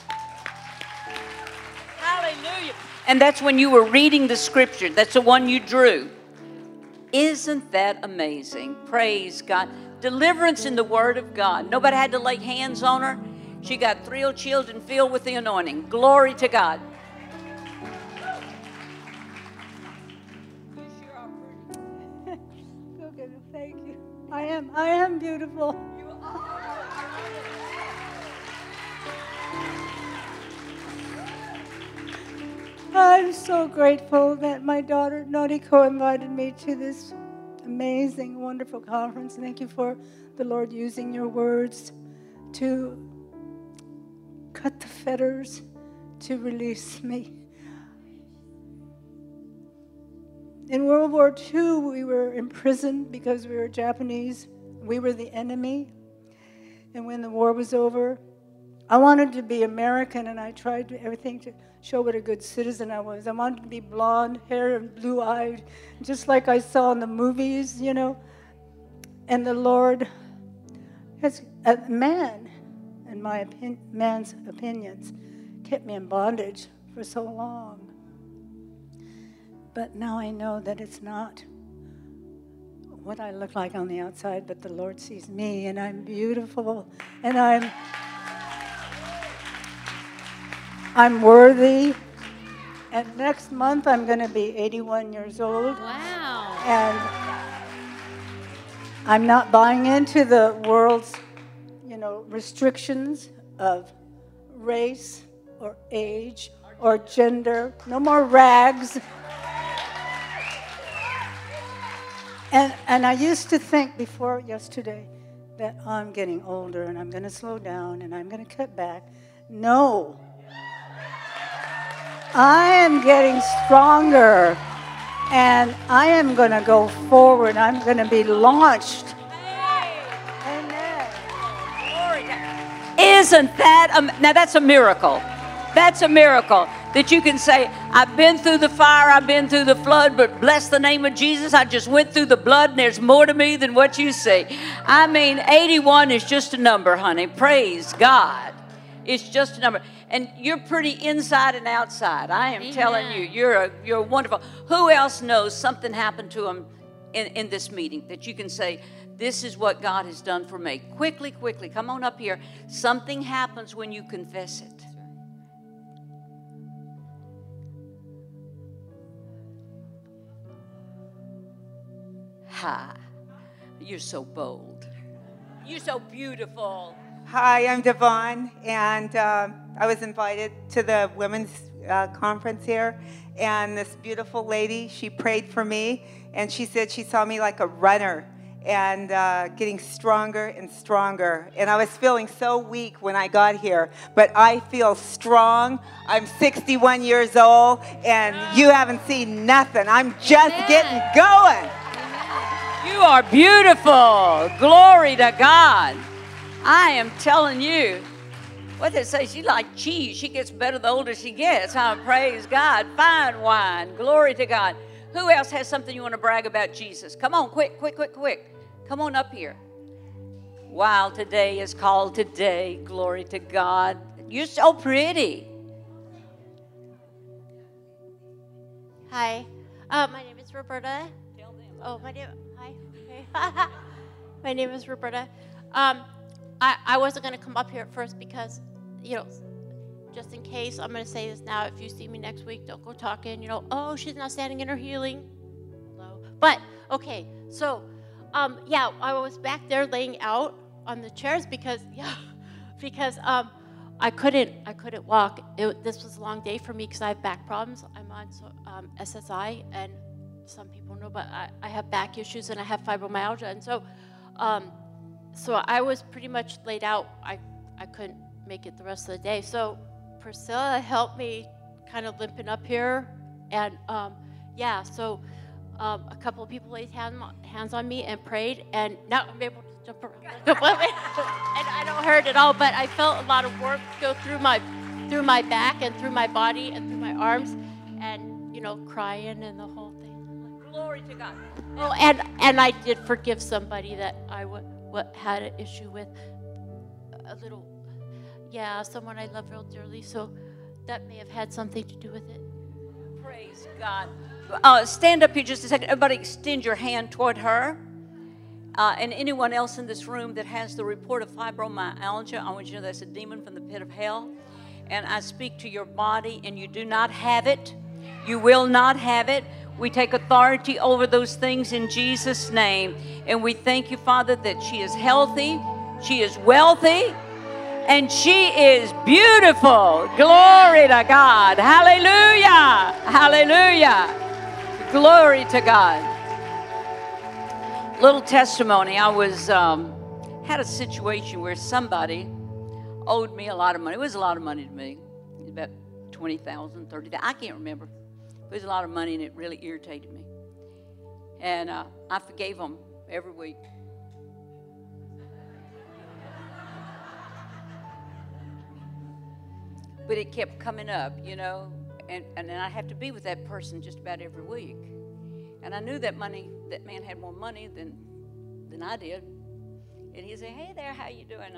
Hallelujah. And that's when you were reading the scripture. That's the one you drew. Isn't that amazing? Praise God. Deliverance in the Word of God. Nobody had to lay hands on her. She got 3 children filled with the anointing. Glory to God. You sure are pretty. Okay, thank you. I am beautiful. You are. I'm so grateful that my daughter Noriko invited me to this amazing, wonderful conference. Thank you for the Lord using your words to cut the fetters, to release me. In World War II, we were imprisoned because we were Japanese. We were the enemy. And when the war was over, I wanted to be American, and I tried everything to show what a good citizen I was. I wanted to be blonde hair and blue-eyed, just like I saw in the movies, you know. And the Lord has, a man, in my man's opinions, kept me in bondage for so long. But now I know that it's not what I look like on the outside, but the Lord sees me, and I'm beautiful, and I'm worthy. And next month, I'm going to be 81 years old. Wow. And I'm not buying into the world's, restrictions of race or age or gender. No more rags. And I used to think before yesterday that I'm getting older and I'm going to slow down and I'm going to cut back. No. I am getting stronger, and I am going to go forward. I'm going to be launched. Amen. Isn't that, now that's a miracle. That's a miracle that you can say, I've been through the fire, I've been through the flood, but bless the name of Jesus, I just went through the blood, and there's more to me than what you see. I mean, 81 is just a number, honey. Praise God. It's just a number. And you're pretty inside and outside. I am telling you, you're wonderful. Who else knows something happened to them in this meeting that you can say, this is what God has done for me? Quickly, come on up here. Something happens when you confess it. Hi. You're so bold. You're so beautiful. Hi, I'm Devon, and I was invited to the women's conference here, and this beautiful lady, she prayed for me, and she said she saw me like a runner and getting stronger and stronger, and I was feeling so weak when I got here, but I feel strong. I'm 61 years old, and you haven't seen nothing. I'm just getting going. You are beautiful. Glory to God. I am telling you, what they say, she like cheese. She gets better the older she gets. Huh? Praise God. Fine wine. Glory to God. Who else has something you want to brag about Jesus? Come on, quick. Come on up here. Wow, today is called today. Glory to God. You're so pretty. Hi. My name is Roberta. Tell them. Oh, hi. Okay. My name is Roberta. I wasn't going to come up here at first because, just in case, I'm going to say this now. If you see me next week, don't go talking, oh, she's not standing in her healing. Hello. But, okay, so, I was back there laying out on the chairs because I couldn't walk. This was a long day for me because I have back problems. I'm on SSI, and some people know, but I have back issues and I have fibromyalgia. And so I was pretty much laid out. I couldn't make it the rest of the day. So Priscilla helped me kind of limping up here. And so a couple of people laid hands on me and prayed. And now I'm able to jump around. And I don't hurt at all, but I felt a lot of work go through my back and through my body and through my arms. And, you know, crying and the whole thing. Glory to God. Oh, and I did forgive somebody that I had an issue with. Someone I love real dearly. So that may have had something to do with it. Praise God. Stand up here just a second. Everybody extend your hand toward her. And anyone else in this room that has the report of fibromyalgia, I want you to know that's a demon from the pit of hell. And I speak to your body, and you do not have it. You will not have it. We take authority over those things in Jesus' name. And we thank you, Father, that she is healthy, she is wealthy, and she is beautiful. Glory to God. Hallelujah. Hallelujah. Glory to God. Little testimony. I was had a situation where somebody owed me a lot of money. It was a lot of money to me. It was about $20,000, $30,000. I can't remember. It was a lot of money, and it really irritated me. And I forgave them every week. But it kept coming up, you know, and then I have to be with that person just about every week. And I knew that man had more money than I did. And he'd say, "Hey there, how you doing?"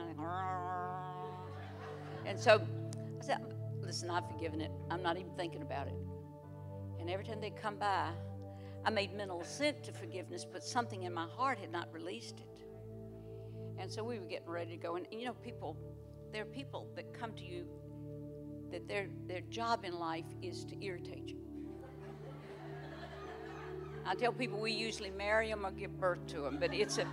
And so I said, "Listen, I've forgiven it. I'm not even thinking about it." And every time they come by, I made mental assent to forgiveness, but something in my heart had not released it. And so we were getting ready to go. And you know, there are people that come to you that their job in life is to irritate you. I tell people we usually marry them or give birth to them, but it's a...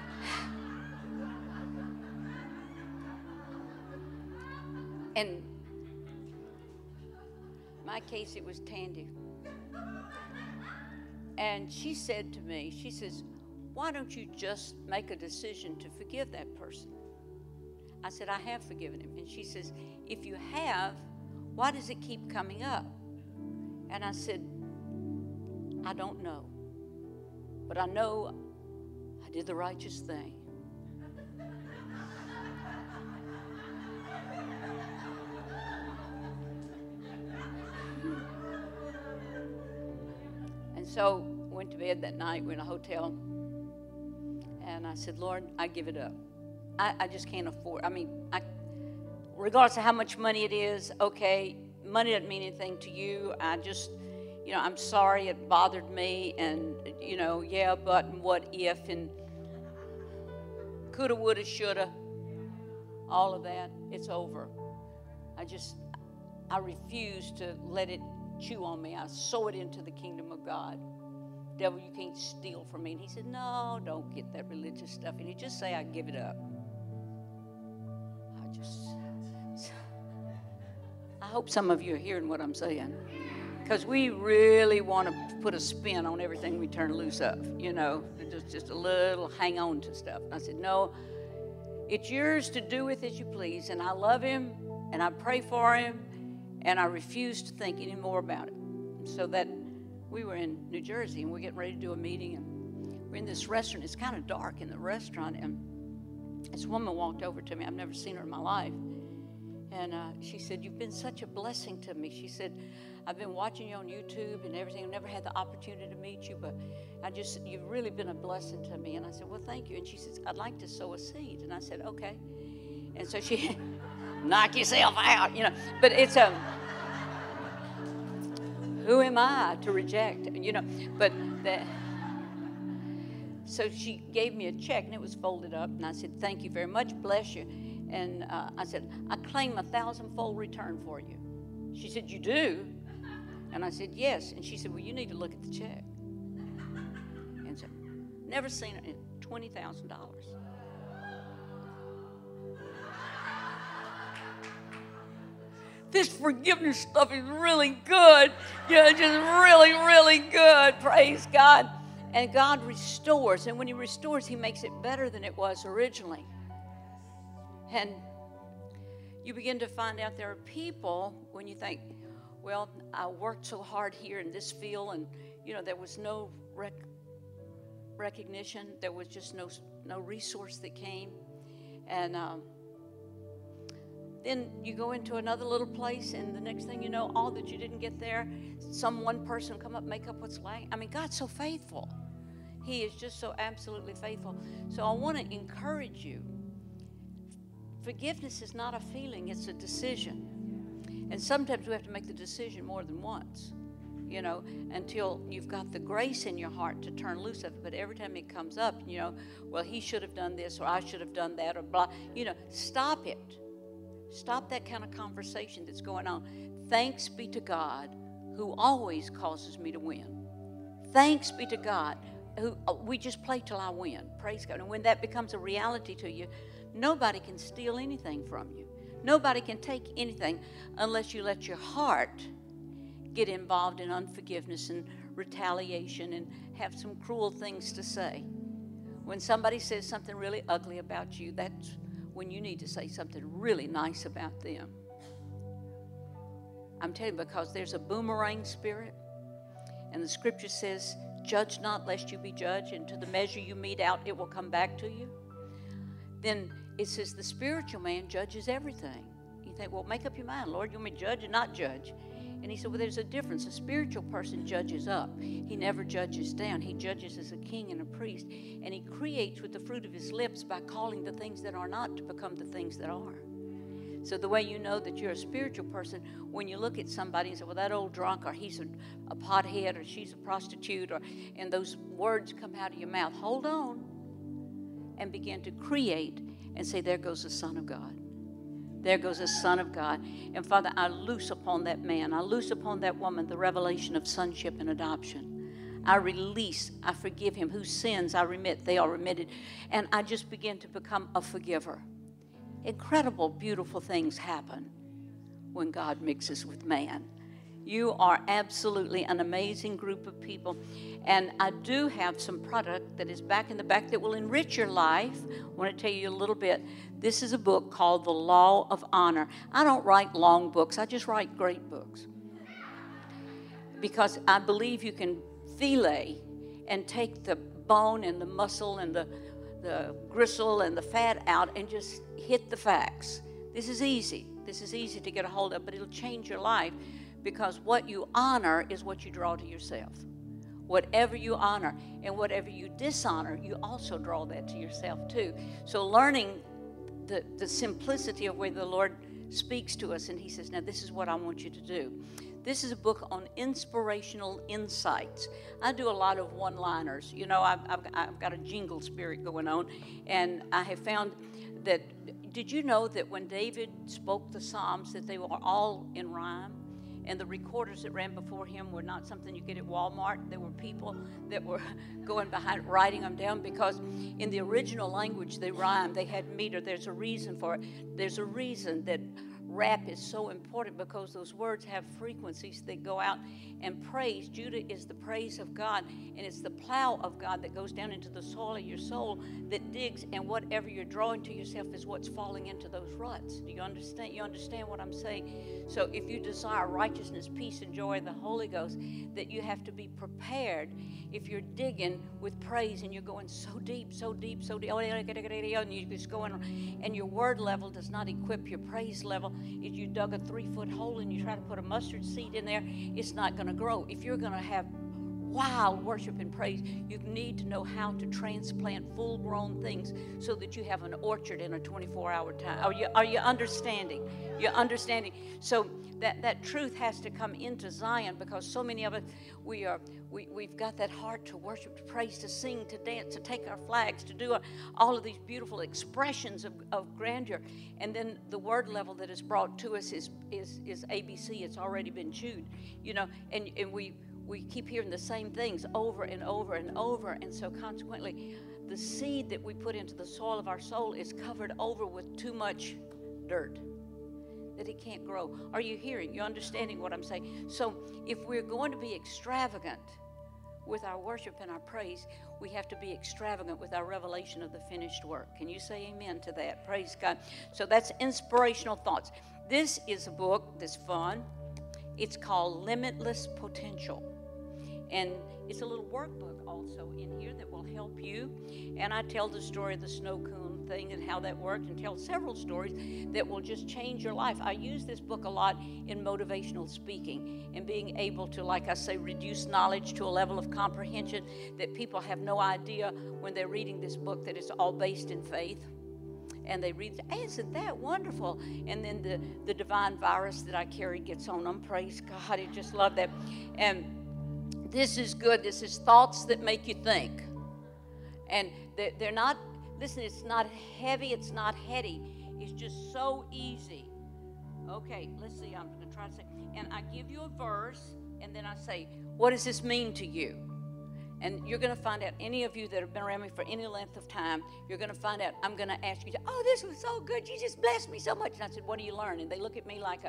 And in my case, it was Tandy. And she said to me, she says, "Why don't you just make a decision to forgive that person?" I said, "I have forgiven him." And she says, "If you have, why does it keep coming up?" And I said, "I don't know. But I know I did the righteous thing." And so went to bed that night. We're in a hotel. And I said, "Lord, I give it up. I just can't afford. I mean, regardless of how much money it is, okay, money doesn't mean anything to you. I just, you know, I'm sorry it bothered me, and, you know, yeah, but, and what if, and coulda, woulda, shoulda, all of that. It's over. I refuse to let it chew on me. I sow it into the kingdom of God. Devil, you can't steal from me." And he said, "No, don't get that religious stuff. And you just say, I give it up." I hope some of you are hearing what I'm saying, because we really want to put a spin on everything we turn loose of, you know, just a little hang on to stuff. And I said, "No, it's yours to do with as you please. And I love him, and I pray for him, and I refuse to think any more about it." So that we were in New Jersey, and we're getting ready to do a meeting, and we're in this restaurant. It's kind of dark in the restaurant, and this woman walked over to me. I've never seen her in my life. And she said, "You've been such a blessing to me." She said, "I've been watching you on YouTube and everything. I've never had the opportunity to meet you, but you've really been a blessing to me." And I said, "Well, thank you." And she says, "I'd like to sow a seed." And I said, "Okay." And so she, "Knock yourself out," you know. But it's who am I to reject, you know? But so she gave me a check, and it was folded up. And I said, "Thank you very much. Bless you." And I said, "I claim 1,000-fold return for you." She said, "You do?" And I said, "Yes." And she said, "Well, you need to look at the check." And so, never seen it. $20,000. this forgiveness stuff is really good. Just really, really good. Praise God. And God restores. And when he restores, he makes it better than it was originally. And you begin to find out there are people when you think, well, I worked so hard here in this field, and, there was no recognition. There was just no resource that came. And then you go into another little place, and the next thing you know, all that you didn't get there, one person come up, make up what's lacking. I mean, God's so faithful. He is just so absolutely faithful. So I want to encourage you. Forgiveness is not a feeling, it's a decision. And sometimes we have to make the decision more than once, until you've got the grace in your heart to turn loose of it. But every time it comes up, well, he should have done this, or I should have done that, or blah, stop it. Stop that kind of conversation that's going on. Thanks be to God who always causes me to win. Thanks be to God who we just play till I win. Praise God. And when that becomes a reality to you, nobody can steal anything from you. Nobody can take anything unless you let your heart get involved in unforgiveness and retaliation and have some cruel things to say. When somebody says something really ugly about you, that's when you need to say something really nice about them. I'm telling you, because there's a boomerang spirit, and the scripture says, judge not lest you be judged, and to the measure you mete out, it will come back to you. Then it says the spiritual man judges everything. You think, well, make up your mind, Lord, you want me to judge or not judge? And he said, well, there's a difference. A spiritual person judges up. He never judges down. He judges as a king and a priest. And he creates with the fruit of his lips by calling the things that are not to become the things that are. So the way you know that you're a spiritual person, when you look at somebody and say, well, that old drunk, or he's a pothead, or she's a prostitute, and those words come out of your mouth, hold on and begin to create and say, there goes the Son of God. There goes the Son of God. And Father, I loose upon that man, I loose upon that woman the revelation of sonship and adoption. I release, I forgive him. Whose sins I remit, they are remitted. And I just begin to become a forgiver. Incredible, beautiful things happen when God mixes with man. You are absolutely an amazing group of people. And I do have some product that is back in the back that will enrich your life. I want to tell you a little bit. This is a book called The Law of Honor. I don't write long books. I just write great books. Because I believe you can fillet and take the bone and the muscle and the gristle and the fat out and just hit the facts. This is easy. This is easy to get a hold of, but it'll change your life, because what you honor is what you draw to yourself. Whatever you honor and whatever you dishonor, you also draw that to yourself too. So learning the simplicity of where the Lord speaks to us, and he says, now this is what I want you to do. This is a book on inspirational insights. I do a lot of one-liners. You know, I've got a jingle spirit going on, and I have found that, did you know that when David spoke the Psalms that they were all in rhyme? And the recorders that ran before him were not something you get at Walmart. There were people that were going behind writing them down, because in the original language they rhymed. They had meter. There's a reason for it. There's a reason that rap is so important, because those words have frequencies that go out. And praise, Judah is the praise of God, and it's the plow of God that goes down into the soil of your soul that digs, and whatever you're drawing to yourself is what's falling into those ruts. Do you understand? You understand what I'm saying? So if you desire righteousness, peace, and joy of the Holy Ghost, that you have to be prepared. If you're digging with praise and you're going so deep, so deep, so deep, and you're just going, and your word level does not equip your praise level. If you dug a 3-foot hole and you try to put a mustard seed in there, it's not going to grow. If you're going to have wild worship and praise, you need to know how to transplant full-grown things so that you have an orchard in a 24-hour time. Are you understanding? You're understanding. So that truth has to come into Zion, because so many of us, we've got that heart to worship, to praise, to sing, to dance, to take our flags, to do all of these beautiful expressions of grandeur. And then the word level that is brought to us is ABC. It's already been chewed, you know, and we keep hearing the same things over and over and over. And so consequently, the seed that we put into the soil of our soul is covered over with too much dirt. that it can't grow. Are you hearing? You're understanding what I'm saying? So if we're going to be extravagant with our worship and our praise, we have to be extravagant with our revelation of the finished work. Can you say amen to that? Praise God. So that's inspirational thoughts. This is a book that's fun. It's called Limitless Potential. And it's a little workbook also in here that will help you. And I tell the story of the snow cone thing and how that worked, and tell several stories that will just change your life. I use this book a lot in motivational speaking and being able to, like I say, reduce knowledge to a level of comprehension that people have no idea when they're reading this book that it's all based in faith. And they read, hey, isn't that wonderful? And then the divine virus that I carry gets on them. Praise God. I just love that. And this is good. This is thoughts that make you think. And they're not, listen, it's not heavy. It's not heady. It's just so easy. Okay, let's see. I'm going to try to say. And I give you a verse, and then I say, what does this mean to you? And you're going to find out, any of you that have been around me for any length of time, you're going to find out, I'm going to ask you, oh, this was so good. You just blessed me so much. And I said, what do you learn? And they look at me like,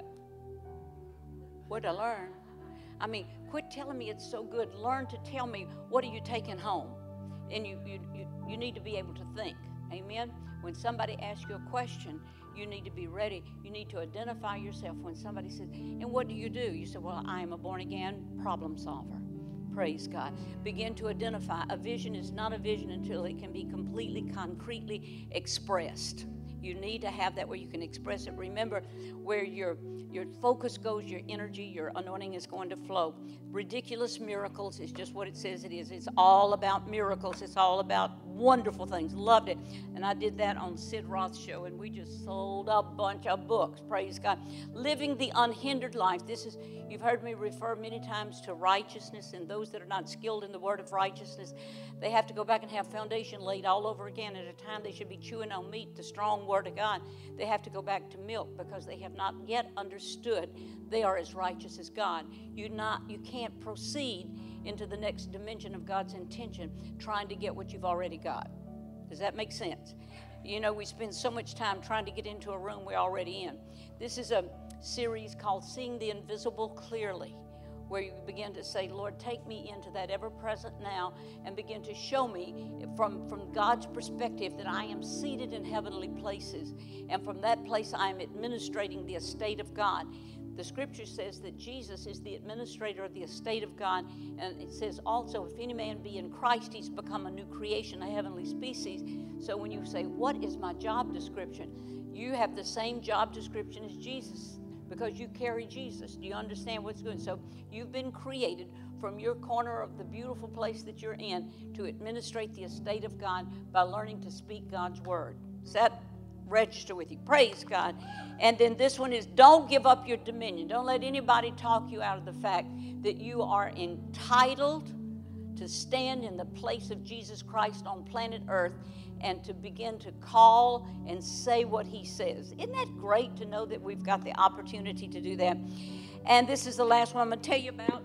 what did I learn? I mean, quit telling me it's so good. Learn to tell me, what are you taking home? And you need to be able to think. Amen? When somebody asks you a question, you need to be ready. You need to identify yourself. When somebody says, and what do? You say, well, I am a born-again problem solver. Praise God. Begin to identify. A vision is not a vision until it can be completely, concretely expressed. You need to have that where you can express it. Remember, where your focus goes, your energy, your anointing is going to flow. Ridiculous miracles is just what it says it is. It's all about miracles. It's all about wonderful things. Loved it. And I did that on Sid Roth's show, and we just sold a bunch of books. Praise God. Living the unhindered life. This is, you've heard me refer many times to righteousness, and those that are not skilled in the word of righteousness, they have to go back and have foundation laid all over again. At a time they should be chewing on meat, the strong word of God. They have to go back to milk because they have not yet understood they are as righteous as God. You can't proceed into the next dimension of God's intention trying to get what you've already got. Does that make sense? You know, we spend so much time trying to get into a room we're already in. This is a series called Seeing the Invisible Clearly, where you begin to say, Lord, take me into that ever-present now and begin to show me from God's perspective that I am seated in heavenly places. And from that place, I am administrating the estate of God. The scripture says that Jesus is the administrator of the estate of God. And it says also, if any man be in Christ, he's become a new creation, a heavenly species. So when you say, what is my job description? You have the same job description as Jesus, because you carry Jesus. Do you understand what's going on? So you've been created from your corner of the beautiful place that you're in to administrate the estate of God by learning to speak God's word. Does that register with you? Praise God. And then this one is, don't give up your dominion. Don't let anybody talk you out of the fact that you are entitled to stand in the place of Jesus Christ on planet Earth and to begin to call and say what he says. Isn't that great to know that we've got the opportunity to do that? And this is the last one I'm going to tell you about.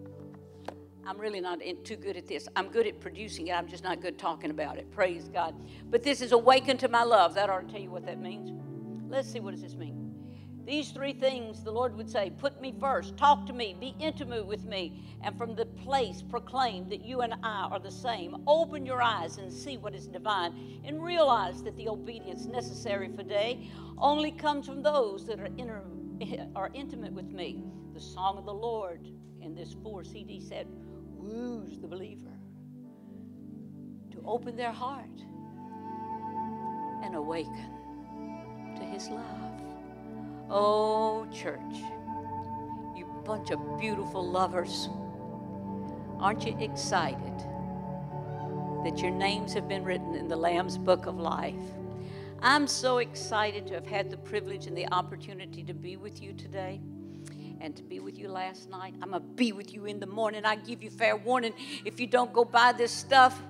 I'm really not too good at this. I'm good at producing it. I'm just not good talking about it. Praise God. But this is awaken to my love. That ought to tell you what that means. Let's see, what does this mean? These three things the Lord would say: put me first, talk to me, be intimate with me, and from the place proclaim that you and I are the same. Open your eyes and see what is divine, and realize that the obedience necessary for today only comes from those that are intimate with me. The song of the Lord in this 4 CD set woos the believer to open their heart and awaken to his love. Oh, church, you bunch of beautiful lovers, aren't you excited that your names have been written in the Lamb's Book of Life? I'm so excited to have had the privilege and the opportunity to be with you today and to be with you last night. I'm going to be with you in the morning. I give you fair warning, if you don't go buy this stuff,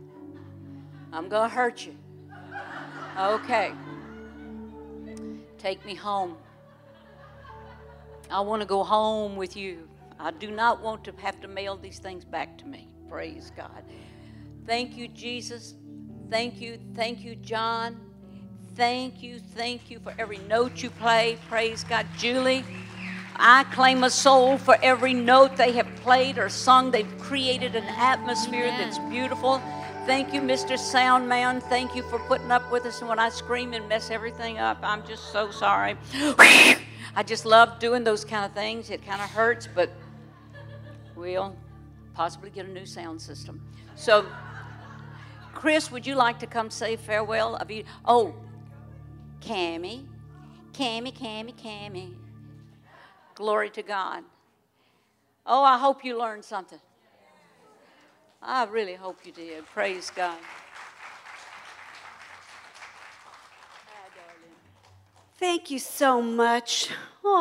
I'm going to hurt you. Okay. Take me home. I want to go home with you. I do not want to have to mail these things back to me. Praise God. Thank you, Jesus. Thank you, John. thank you for every note you play. Praise God. Julie, I claim a soul for every note they have played or sung. They've created an atmosphere that's beautiful. Thank you, Mr. Sound Man. Thank you for putting up with us. And when I scream and mess everything up, I'm just so sorry. I just love doing those kind of things. It kind of hurts, but we'll possibly get a new sound system. So, Chris, would you like to come say farewell? Oh, Cammie. Glory to God. Oh, I hope you learned something. I really hope you did. Praise God. Thank you so much.